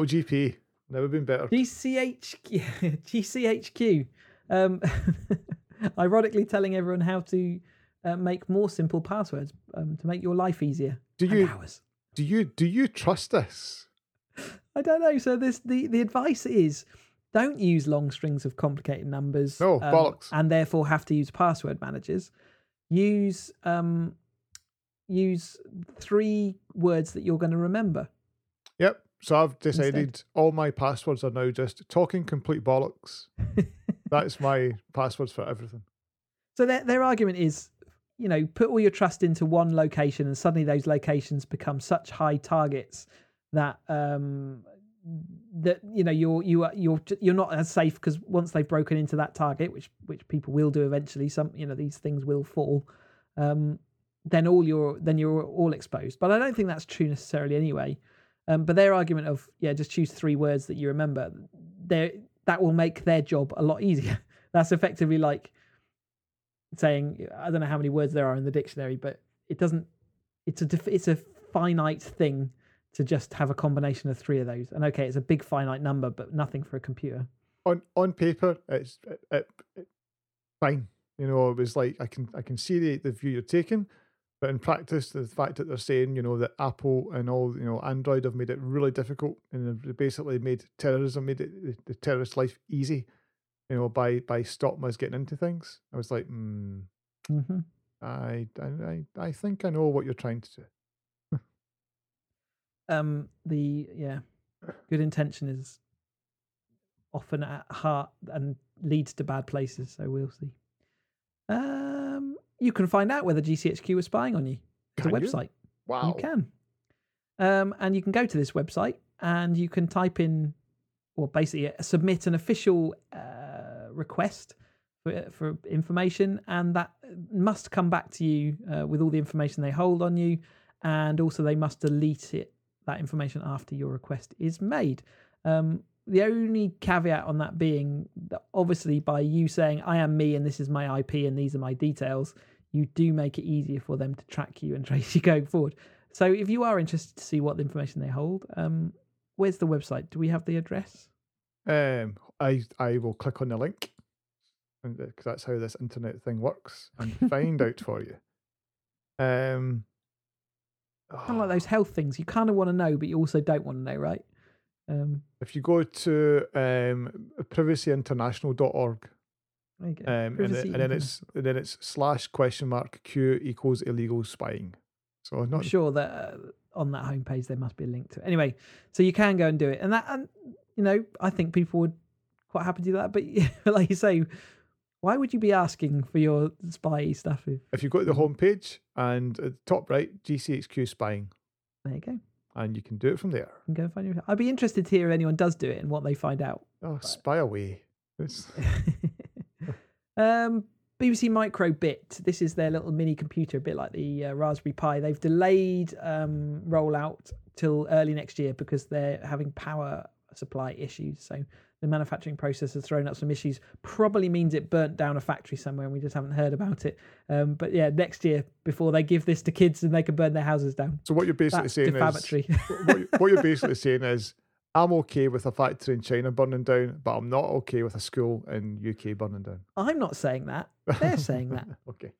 MotoGP never been better. G C H Q, G C H Q. Um, Ironically, telling everyone how to uh, make more simple passwords um, to make your life easier. Do and you ours. do you do you trust this? I don't know. So this the the advice is don't use long strings of complicated numbers. No, um, bollocks. and therefore have to use password managers. Use um use three words that you're going to remember. Yep. So I've decided Instead. all my passwords are now just talking complete bollocks. That's my passwords for everything. So their their argument is, you know, put all your trust into one location, and suddenly those locations become such high targets that um that you know you're you are you're you're not as safe, because once they've broken into that target, which which people will do eventually, some you know these things will fall. Um, then all you're then you're all exposed. But I don't think that's true necessarily anyway. Um, but their argument of yeah, just choose three words that you remember, there that will make their job a lot easier. That's effectively like saying, I don't know how many words there are in the dictionary, but it doesn't. It's a def- it's a finite thing to just have a combination of three of those. And okay, it's a big finite number, but nothing for a computer. On on paper, it's it, it, it, fine. You know, it was like I can I can see the, the view you're taking, but in practice, the fact that they're saying, you know, that Apple and all, you know, Android have made it really difficult, and they basically made terrorism, made it the, the terrorist life easy, you know, by by stopping us getting into things. I was like, hmm, Mm-hmm. I, I I think I know what you're trying to do. Um, the yeah, good intention is often at heart and leads to bad places. So we'll see. Um, you can find out whether G C H Q was spying on you. It's a Can you? website. Wow. You can. Um, and you can go to this website and you can type in, or basically submit an official uh, request for, for information, and that must come back to you uh, with all the information they hold on you, and also they must delete it, that information, after your request is made. Um, the only caveat on that being that obviously by you saying I am me and this is my I P and these are my details, you do make it easier for them to track you and trace you going forward. So if you are interested to see what the information they hold, um, where's the website? Do we have the address? Um, I I will click on the link, because that's how this internet thing works, and find out for you. Um, Kind of like those health things. You kind of want to know, but you also don't want to know, right? Um, if you go to um, privacy international dot org, there you go. um, and, Privacy then, and then Interna- it's and then it's slash question mark Q equals illegal spying. So I'm not sure that uh, on that homepage there must be a link to it. Anyway, so you can go and do it, and that, and you know, I think people would quite happy to do that. But like you say, why would you be asking for your spy stuff? If, if you go to the homepage and at the top right, G C H Q spying, there you go. You and you can do it from there. can go and find your. I'd be interested to hear if anyone does do it and what they find out. Oh, spy away! It's... um, B B C Microbit. This is their little mini computer, a bit like the uh, Raspberry Pi. They've delayed um, rollout till early next year because they're having power supply issues. So the manufacturing process has thrown up some issues. Probably means it burnt down a factory somewhere and we just haven't heard about it. Um, but yeah, next year, before they give this to kids and they can burn their houses down. So what you're basically That's saying defamatory. is, what, you- what you're basically saying is, I'm okay with a factory in China burning down, but I'm not okay with a school in U K burning down. I'm not saying that. They're saying that. Okay.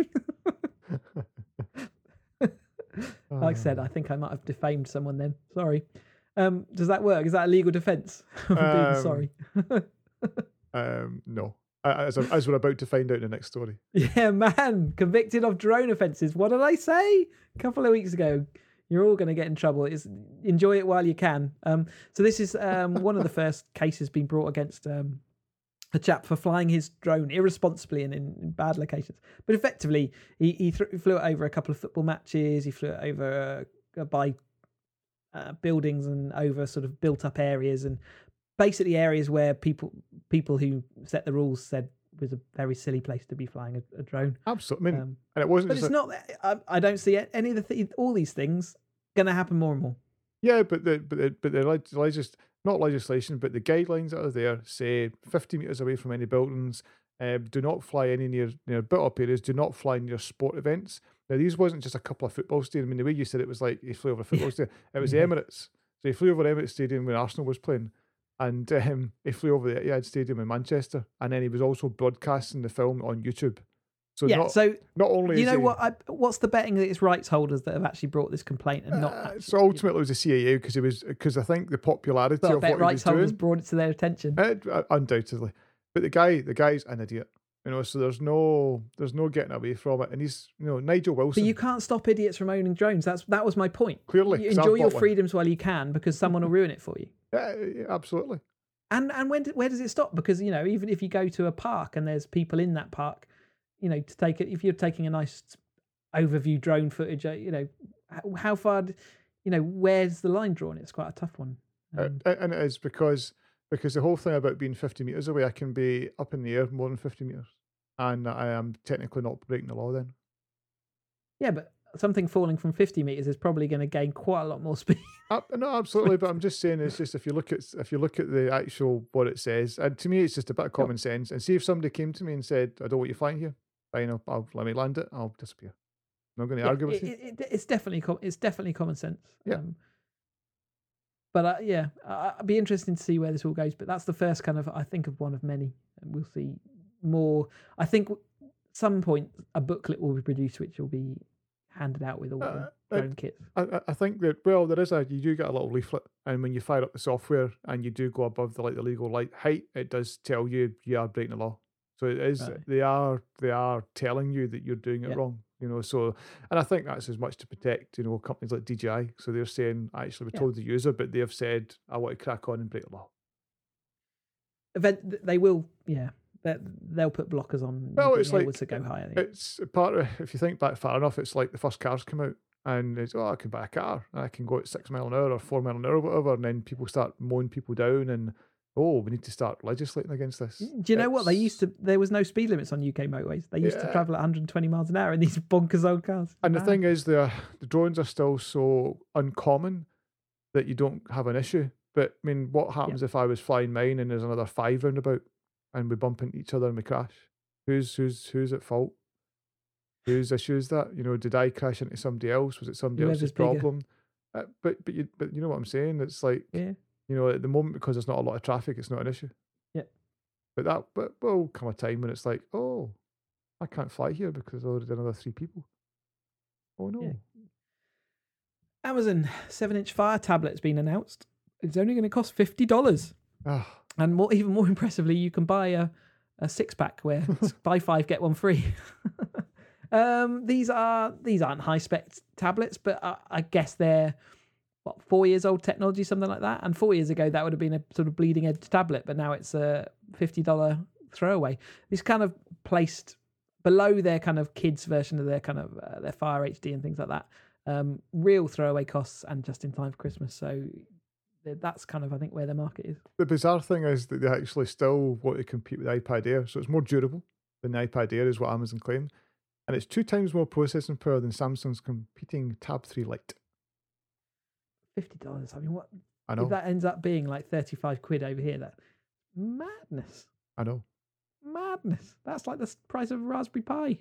Like I said, I think I might have defamed someone then. Sorry. Um, does that work? Is that a legal defence? I'm being Um, sorry. um, no. As, as we're about to find out in the next story. Yeah, man. Convicted of drone offences. What did I say? A couple of weeks ago. You're all going to get in trouble. It's, enjoy it while you can. Um, so this is um, one of the first cases being brought against um, a chap for flying his drone irresponsibly and in, in bad locations. But effectively, he, he th- flew it over a couple of football matches. He flew it over uh, by uh, buildings and over sort of built-up areas, and basically areas where people people who set the rules said was a very silly place to be flying a, a drone. Absolutely. I mean, Um, and it wasn't but just it's a- not. I, I don't see any of the th- all these things going to happen more and more. Yeah, but the but the, but the leg- legis not legislation, but the guidelines that are there say fifty meters away from any buildings. Uh, do not fly any near near built-up areas. Do not fly near sport events. Now, these wasn't just a couple of football stadiums. I mean, the way you said it was like he flew over a football stadium. It was the Yeah. Emirates. So he flew over Emirates Stadium when Arsenal was playing. and um, he flew over the Etihad Stadium in Manchester, and then he was also broadcasting the film on YouTube. So yeah, not, so not only you is know he, what? I, what's the betting that it's rights holders that have actually brought this complaint and not? uh, Actually, so ultimately it was the C I A because he was because I think the popularity but I of bet what he rights was holders doing, brought it to their attention. uh, undoubtedly. But the guy, the guy's an idiot, you know. So there's no, there's no getting away from it. And he's, you know, Nigel Wilson. But you can't stop idiots from owning drones. That's that was my point. Clearly, you 'cause I've enjoy your bought one. freedoms while you can, because someone will ruin it for you. Yeah, yeah, absolutely. And and when where does it stop? Because, you know, even if you go to a park and there's people in that park, you know, to take it, if you're taking a nice overview drone footage, uh, you know, how, how far, d- you know, where's the line drawn? It's quite a tough one. Um, Uh, and it is because because the whole thing about being fifty meters away, I can be up in the air more than fifty meters, and I am technically not breaking the law. Then yeah, but something falling from fifty meters is probably going to gain quite a lot more speed. uh, no, absolutely. But I'm just saying, it's just if you look at if you look at the actual what it says, and to me, it's just a bit of common sense. And see if somebody came to me and said, "I don't want you flying here," fine, I'll, I'll let me land it. I'll disappear. I'm not going to Yeah, argue with it, you. it, it- it's definitely com- it's definitely common sense. Yeah. Um, but uh, yeah, I- I'd be interested to see where this all goes. But that's the first kind of, I think, of one of many, and we'll see more. I think w- some point a booklet will be produced, which will be handed out with all Uh, the uh, drone kits. I, I- I think that well, there is a you do get a little leaflet, and when you fire up the software and you do go above the like the legal light height, it does tell you you are breaking the law. So it is Right. they are they are telling you that you're doing it Yeah. wrong. You know, so and I think that's as much to protect you know companies like D J I. So they're saying actually we Yeah. told the user, but they have said I want to crack on and break the law. Event they will, yeah, they- they'll put blockers on. Well, being it's able like to go higher. it's part of if you think back far enough, it's like the first cars come out. And it's, oh, I can buy a car. And I can go at six mile an hour or four mile an hour or whatever. And then people start mowing people down. And, oh, we need to start legislating against this. Do you know what they It's- used to? There was no speed limits on U K motorways. They used to Yeah. travel at one hundred twenty miles an hour in these bonkers old cars. And the Mad. thing is, the, the drones are still so uncommon that you don't have an issue. But, I mean, what happens if I was flying mine and there's another five roundabout and we bump into each other and we crash? Who's who's who's at fault? Whose issue is that? You know, did I crash into somebody else? Was it somebody Whoever's else's bigger. problem? Uh, but but you but you know what I'm saying? It's like Yeah. you know at the moment because there's not a lot of traffic, it's not an issue. Yeah. But that but will come a time when it's like, oh, I can't fly here because there's already another three people. Oh no. Yeah. Amazon seven inch Fire tablet's been announced. It's only going to cost fifty dollars. Ah, And more, even more impressively, you can buy a, a six pack where it's buy five get one free. um, these are these aren't high spec tablets, but I, I guess they're what four years old technology, something like that. And four years ago, that would have been a sort of bleeding edge tablet, but now it's a fifty dollar throwaway. It's kind of placed below their kind of kids version of their kind of uh, their Fire H D and things like that. Um, real throwaway costs and just in time for Christmas. So that's kind of, I think, where the market is. the bizarre thing is that they actually still want to compete with the iPad Air, so it's more durable than the iPad Air, is what Amazon claim, and it's two times more processing power than Samsung's competing Tab three Lite. Fifty dollars. I mean, what I know, if that ends up being like thirty-five quid over here? That madness, I know. madness. That's like the s- price of a Raspberry Pi.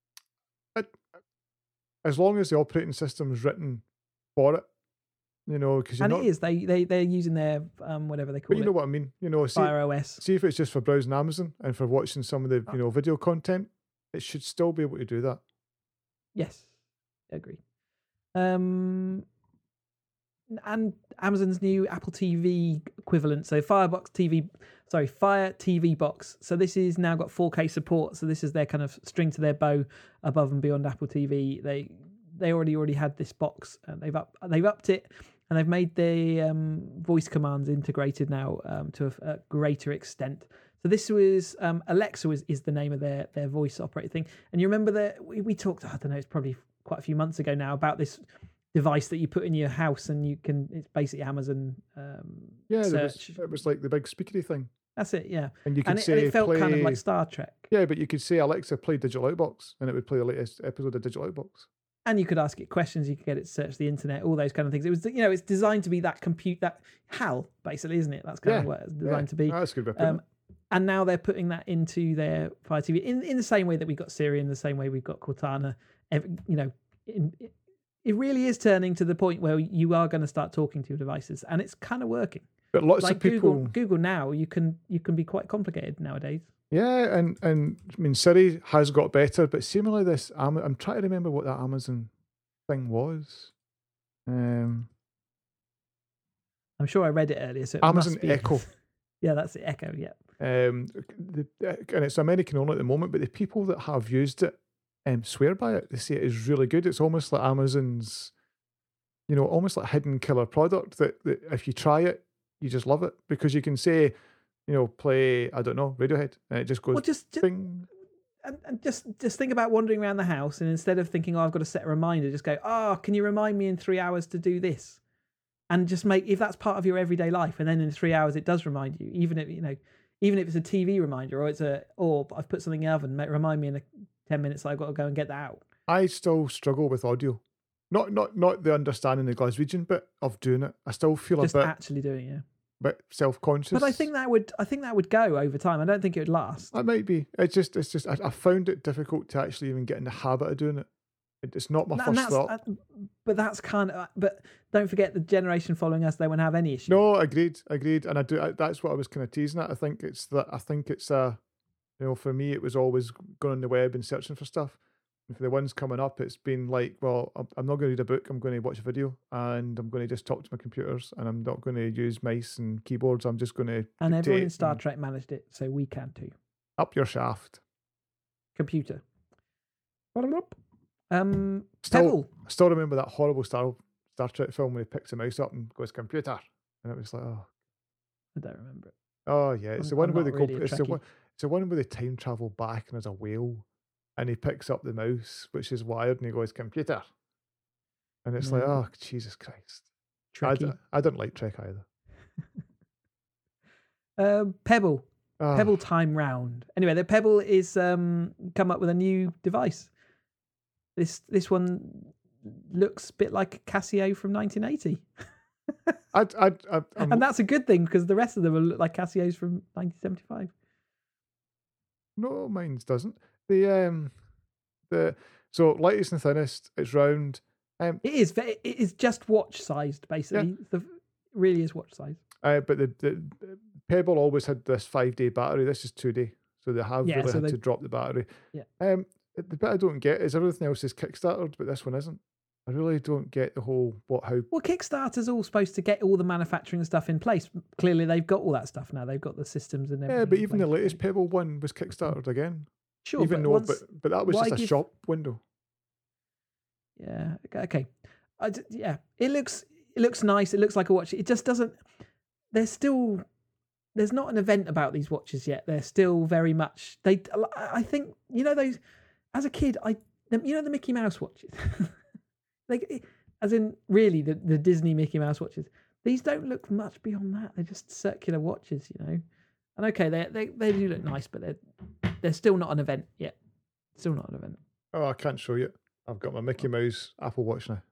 As long as the operating system is written for it, you know, because And not, it is. They they they're using their um whatever they call but you it, know what I mean. You know, see, Fire O S. see if it's just for browsing Amazon and for watching some of the Oh. you know video content, it should still be able to do that. Yes, I agree. Um, and Amazon's new Apple T V equivalent, so Firebox T V, sorry, Fire T V Box. So this is now got four K support. So this is their kind of string to their bow above and beyond Apple T V. They they already already had this box, and they've up they've upped it, and they've made the um, voice commands integrated now um, to a, a greater extent. So this was um, Alexa was, is the name of their their voice operated thing. And you remember that we, we talked, I don't know, it's probably quite a few months ago now, about this device that you put in your house and you can, it's basically Amazon um, Yeah, there was, search. it was like the big speakery thing, That's it, yeah. and you could And it, say and it felt play. kind of like Star Trek. Yeah, but you could say Alexa play Digital Outbox, and it would play the latest episode of Digital Outbox. And you could ask it questions, you could get it to search the internet, all those kind of things. It was, you know, it's designed to be that compute, that H A L, basically, isn't it? That's kind Yeah, of what it's designed yeah. to be. Oh, that's a good way of putting Um, and now they're putting that into their Fire T V in, in the same way that we got Siri, in the same way we've got Cortana. Every, you know, in, it really is turning to the point where you are going to start talking to your devices, and it's kind of working. But lots like of people, Google, Google now, you can you can be quite complicated nowadays. yeah, and and I mean Siri has got better, but seemingly this, I'm, I'm trying to remember what that Amazon thing was. Um, I'm sure I read it earlier, so it Amazon must be Echo. Yeah, that's the Echo. Yeah. Um, the, and it's American only at the moment, but the people that have used it um, swear by it. They say it is really good. It's almost like Amazon's, you know, almost like hidden killer product that, that if you try it, you just love it because you can say, you know, play, I don't know, Radiohead, and it just goes Well, just, just bing. And, and just just think about wandering around the house, and instead of thinking, "Oh, I've got to set a reminder," just go, "Oh, can you remind me in three hours to do this?" And just make, if that's part of your everyday life, and then in three hours it does remind you, even if you know, even if it's a T V reminder or it's a, or I've put something in the oven, make, remind me in a, ten minutes I've got to go and get that out. I still struggle with audio, not not not the understanding the Glaswegian bit of doing it. I still feel Just a bit actually doing it. Yeah. bit self conscious. But I think that would, I think that would go over time. I don't think it would last. That might be. It's just, it's just. I, I found it difficult to actually even get in the habit of doing it. It- It's not my And first that's, thought. uh, but that's kind of. But don't forget, the generation following us, they won't have any issue. No, agreed, agreed. And I do. I, that's what I was kind of teasing at. I think it's that. I think it's uh, you know, for me, it was always going on the web and searching for stuff. And for the ones coming up, it's been like, well, I'm, I'm not going to read a book. I'm going to watch a video, and I'm going to just talk to my computers, and I'm not going to use mice and keyboards. I'm just going to. And everyone in dictate Star and Trek managed it, so we can too. up your shaft. Computer. Um, Still, Pebble. I still remember that horrible Star Star Trek film when he picks a mouse up and goes computer, and it was like, oh, I don't remember it. oh yeah, it's I'm- the one I'm where not they go. really a It's the Trekkie. one. It's the one where they time travel back and there's a whale, and he picks up the mouse which is wired, and he goes computer, and it's like, No. oh Jesus Christ, I, d- Trekkie. I don't like Trek either. Um, Pebble. Ah, Pebble Time Round. Anyway, the Pebble is um come up with a new device. This this one looks a bit like a Casio from nineteen eighty. I, I, I, I'm, And that's a good thing because the rest of them will look like Casios from nineteen seventy-five. no, mine doesn't. The um, the so lightest and thinnest. It's round. Um, It is. ve- It is just watch sized, basically. It's the, it really is watch sized. uh, but the, the the Pebble always had this five day battery. This is two day, so they have Yeah, really so had they- to drop the battery. Yeah. Um, the bit I don't get is everything else is kickstarted, but this one isn't. I really don't get the whole what how. Well, Kickstarter's all supposed to get all the manufacturing stuff in place. Clearly, they've got all that stuff now. They've got the systems and everything. Yeah, but in even the place, latest so- Pebble one was kickstarted again. Sure, even but though, once, but but that was why just a give- shop window. Yeah. Okay. I d yeah. It looks. It looks nice. It looks like a watch. It just doesn't. There's still. There's not an event about these watches yet. They're still very much. They. I think you know those. As a kid, I. You know the Mickey Mouse watches. Like, as in really the the Disney Mickey Mouse watches. These don't look much beyond that. They're just circular watches, you know. And okay, they they they do look nice, but they're they're still not an event yet. Still not an event. Oh, I can't show you. I've got my Mickey Mouse Apple Watch now.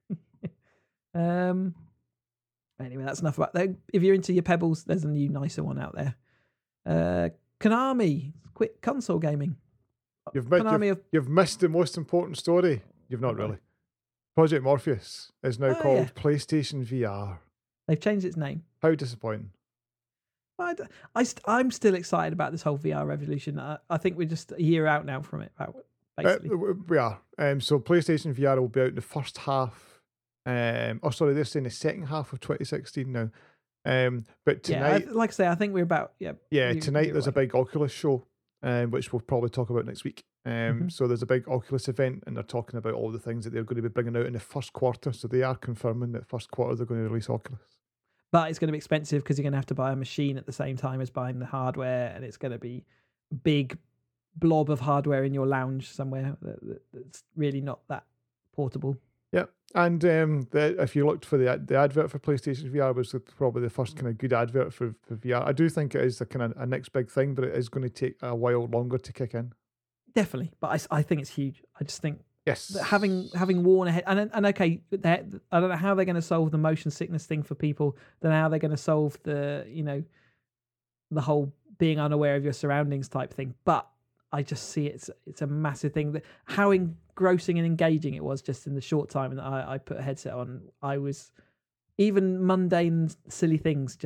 Um. Anyway, that's enough about that. If you're into your Pebbles, there's a new nicer one out there. Uh, Konami quit console gaming. You've missed, Konami you've, have, you've missed the most important story. You've not really. Project Morpheus is now Oh, called yeah. PlayStation V R. they've changed its name. How disappointing. I, d- I st- I'm still excited about this whole V R revolution. I, I think we're just a year out now from it, Uh, basically. w- we are. Um, so PlayStation V R will be out in the first half. Um, oh, sorry, they're saying the second half of twenty sixteen now. Um, but yeah, tonight, I, like I say, I think we're about yeah. yeah, you- tonight you're there's a right. big Oculus show, um, which we'll probably talk about next week. Um, Mhm. So there's a big Oculus event, and they're talking about all the things that they're going to be bringing out in the first quarter. So they are confirming that first quarter they're going to release Oculus. But it's going to be expensive because you're going to have to buy a machine at the same time as buying the hardware, and it's going to be a big blob of hardware in your lounge somewhere that, that, that's really not that portable. Yeah, and um, the, if you looked for the ad- the advert for PlayStation V R was the, probably the first kind of good advert for, for V R. I do think it is the kind of a next big thing, but it is going to take a while longer to kick in. Definitely, but I, s- I think it's huge. I just think Yes, that having having worn ahead and and okay, they're- I don't know how they're going to solve the motion sickness thing for people. Then how they're going to solve the you know the whole being unaware of your surroundings type thing. But I just see it's it's a massive thing. That how engrossing and engaging it was just in the short time that I, I put a headset on. I was even mundane silly things just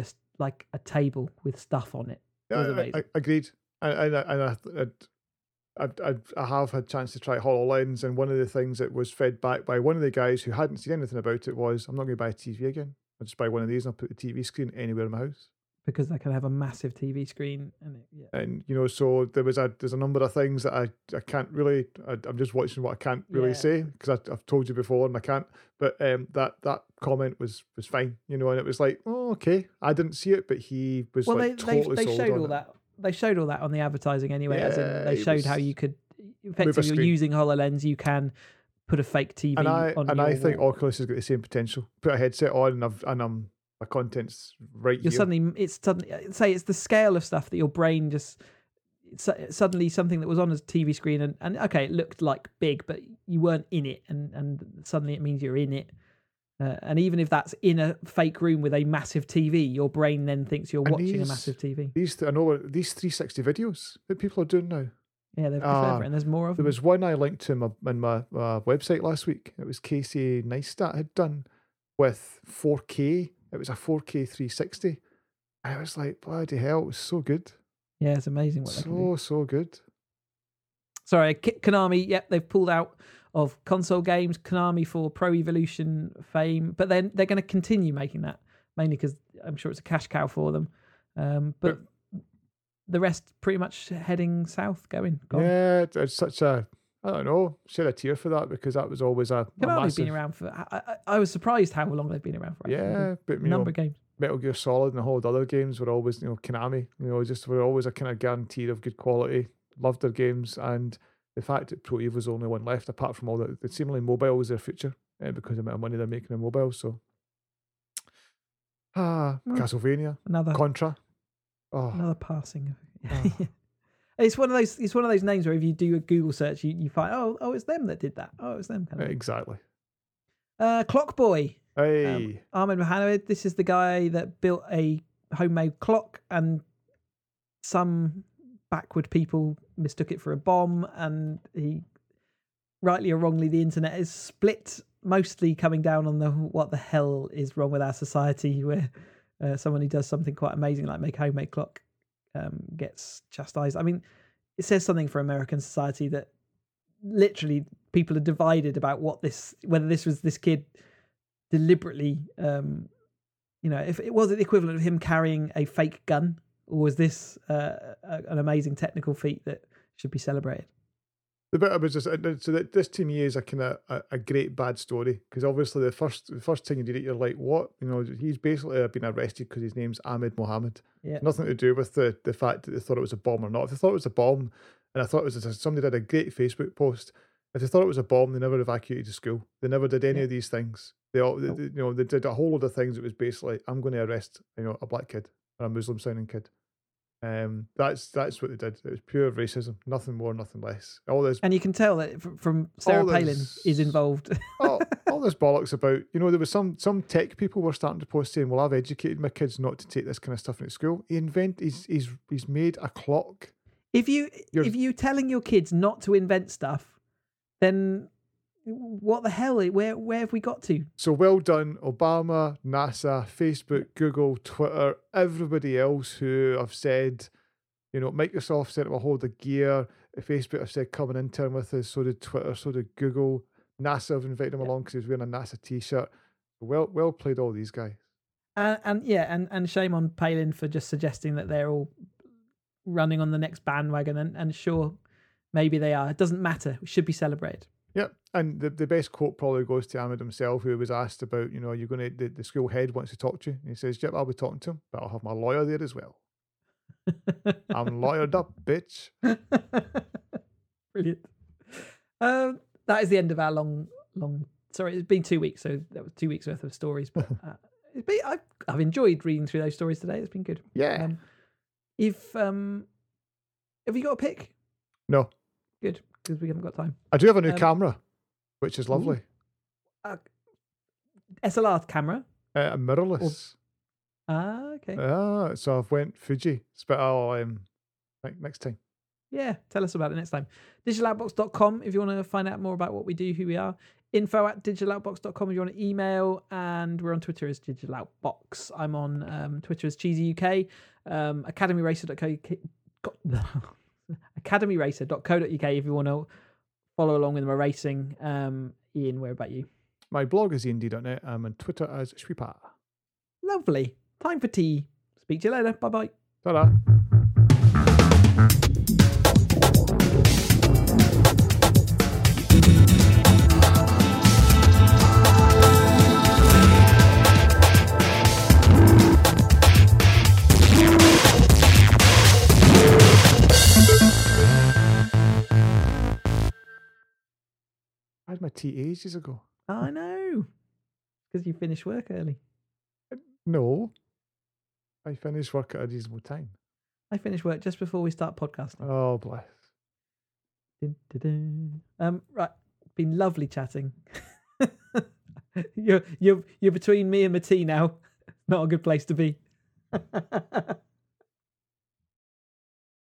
like a table with stuff on it. It was Yeah, I, amazing. I, agreed. And, and, I- and I, I, I, I have had a chance to try HoloLens, and one of the things that was fed back by one of the guys who hadn't seen anything about it was, I'm not going to buy a T V again. I'll just buy one of these and I'll put the T V screen anywhere in my house. Because they can have a massive T V screen. And it, yeah. And, you know, so there was a, there's a number of things that I, I can't really, I, I'm just watching what I can't really Yeah. say because I've told you before and I can't. But um, that that comment was was fine, you know, and it was like, oh, okay. I didn't see it, but he was Well, like they, they, totally they sold showed on all it. that. They showed all that on the advertising anyway, as in Yeah, they it showed how was- you could, Move a effectively, you're screen. using HoloLens, you can put a fake T V And I on and your I think wall. Oculus has got the same potential. Put a headset on and I've and I'm my content's right You're here. suddenly, it's suddenly, say it's the scale of stuff that your brain just, it's su- suddenly something that was on a T V screen and, and okay, it looked like big, but you weren't in it. And, and suddenly it means you're in it. Uh, and even if that's in a fake room with a massive T V, your brain then thinks you're And watching these- a massive T V. These th- I know these three sixty videos that people are doing now. Yeah, they're Ah, clever, and there's more of There them. was one I linked to in my, in my uh, website last week. It was Casey Neistat had done with four K. It was a four K three sixty. And I was like, bloody hell, it was so good. Yeah, it's amazing what they can do. So, so good. Sorry, K- Konami, yep, they've pulled out of console games, Konami for Pro Evolution fame, but then they're going to continue making that, mainly because I'm sure it's a cash cow for them. Um, but the rest pretty much heading south, going. Gone. Yeah, it- it's such a, I don't know, shed a tear for that because that was always a, a Konami's massive, been around for, I, I, I was surprised how long they've been around for. actually. yeah, but A you know, number of games. Metal Gear Solid and a whole lot of other games were always, you know, Konami, you know, just were always a kind of guarantee of good quality. Loved their games, and the fact that Pro Evo was the only one left, apart from all that, that seemingly mobile was their future uh, because of the amount of money they're making in mobile. So, ah, Hmm. Castlevania, Another Contra. Oh, another passing. Oh. It's one of those. It's one of those names where if you do a Google search, you, you find oh oh it's them that did that. Oh it's them. Kind of thing. exactly. Uh, Clock Boy. Hey, Um, Ahmed Mohamed, this is the guy that built a homemade clock, and some backward people mistook it for a bomb, and he, rightly or wrongly, the internet is split, mostly coming down on the what the hell is wrong with our society, where uh, someone who does something quite amazing like make a homemade clock um, gets chastised. I mean, it says something for American society that literally people are divided about what this, whether this was this kid deliberately, um, you know, if it was the equivalent of him carrying a fake gun, or was this uh, a, an amazing technical feat that should be celebrated? the bit I was just uh, so that this to me is a kind of a, a great bad story because obviously the first the first thing you read it, you're like, what? You know, he's basically been arrested because his name's Ahmed Mohamed. Yeah. Nothing to do with the the fact that they thought it was a bomb or not. If they thought it was a bomb, and I thought it was a, somebody did a great Facebook post. If they thought it was a bomb, they never evacuated the school. They never did any Yeah. of these things. They all, they, Nope. they- you know, they did a whole lot of things. It was basically, I'm going to arrest, you know, a black kid or a Muslim sounding kid. Um, that's that's what they did. It was pure racism, nothing more, nothing less. All this, And you can tell that f- from Sarah All Palin this- is involved. all, all this bollocks about, you know, there was some some tech people were starting to post saying, "Well, I've educated my kids not to take this kind of stuff into school." He invent, he's he's he's made a clock. If you You're- if you telling your kids not to invent stuff, then what the hell? Where where have we got to? So well done, Obama, NASA, Facebook, Google, Twitter, everybody else who have said, you know, Microsoft sent them a hold of gear. Facebook have said come and intern with us. So did Twitter. So did Google. NASA have invited him Yeah. along because he was wearing a NASA T-shirt. Well, well played, all these guys. And, and yeah, and, and shame on Palin for just suggesting that they're all running on the next bandwagon. And, and sure, maybe they are. It doesn't matter. It should be celebrated. Yep. And the, the best quote probably goes to Ahmed himself, who was asked about, you know, you're going to, the, the school head wants to talk to you. And he says, yep, I'll be talking to him, but I'll have my lawyer there as well. I'm lawyered up, bitch. Brilliant. Um, that is the end of our long, long. Sorry, it's been two weeks, so that was two weeks worth of stories. But uh, it's been, I've, I've enjoyed reading through those stories today. It's been good. Yeah. Um, if um, have you got a pick? No. Good, because we haven't got time. I do have a new Um, camera, which is lovely. Uh, S L R camera. Uh, a mirrorless. Ah, okay. Ah, so I've went Fuji. But I'll um, like next time. Yeah, tell us about it next time. digital outbox dot com if you want to find out more about what we do, who we are. info at digitaloutbox dot com if you want to email, and we're on Twitter as digitaloutbox. I'm on um, Twitter as cheesy U K, um, academy racer dot co academy racer dot co dot U K if you want to follow along with my racing. Um, Ian, where about you? My blog is ian d dot net. I'm on Twitter as Shweepa. Lovely. Time for tea. Speak to you later. Bye bye. Ta-da. I had my tea ages ago. I know. Because you finished work early. No. I finish work at a reasonable time. I finish work just before we start podcasting. Oh, bless. Dun, dun, dun. Um, right. Been lovely chatting. you're, you're, you're between me and my tea now. Not a good place to be.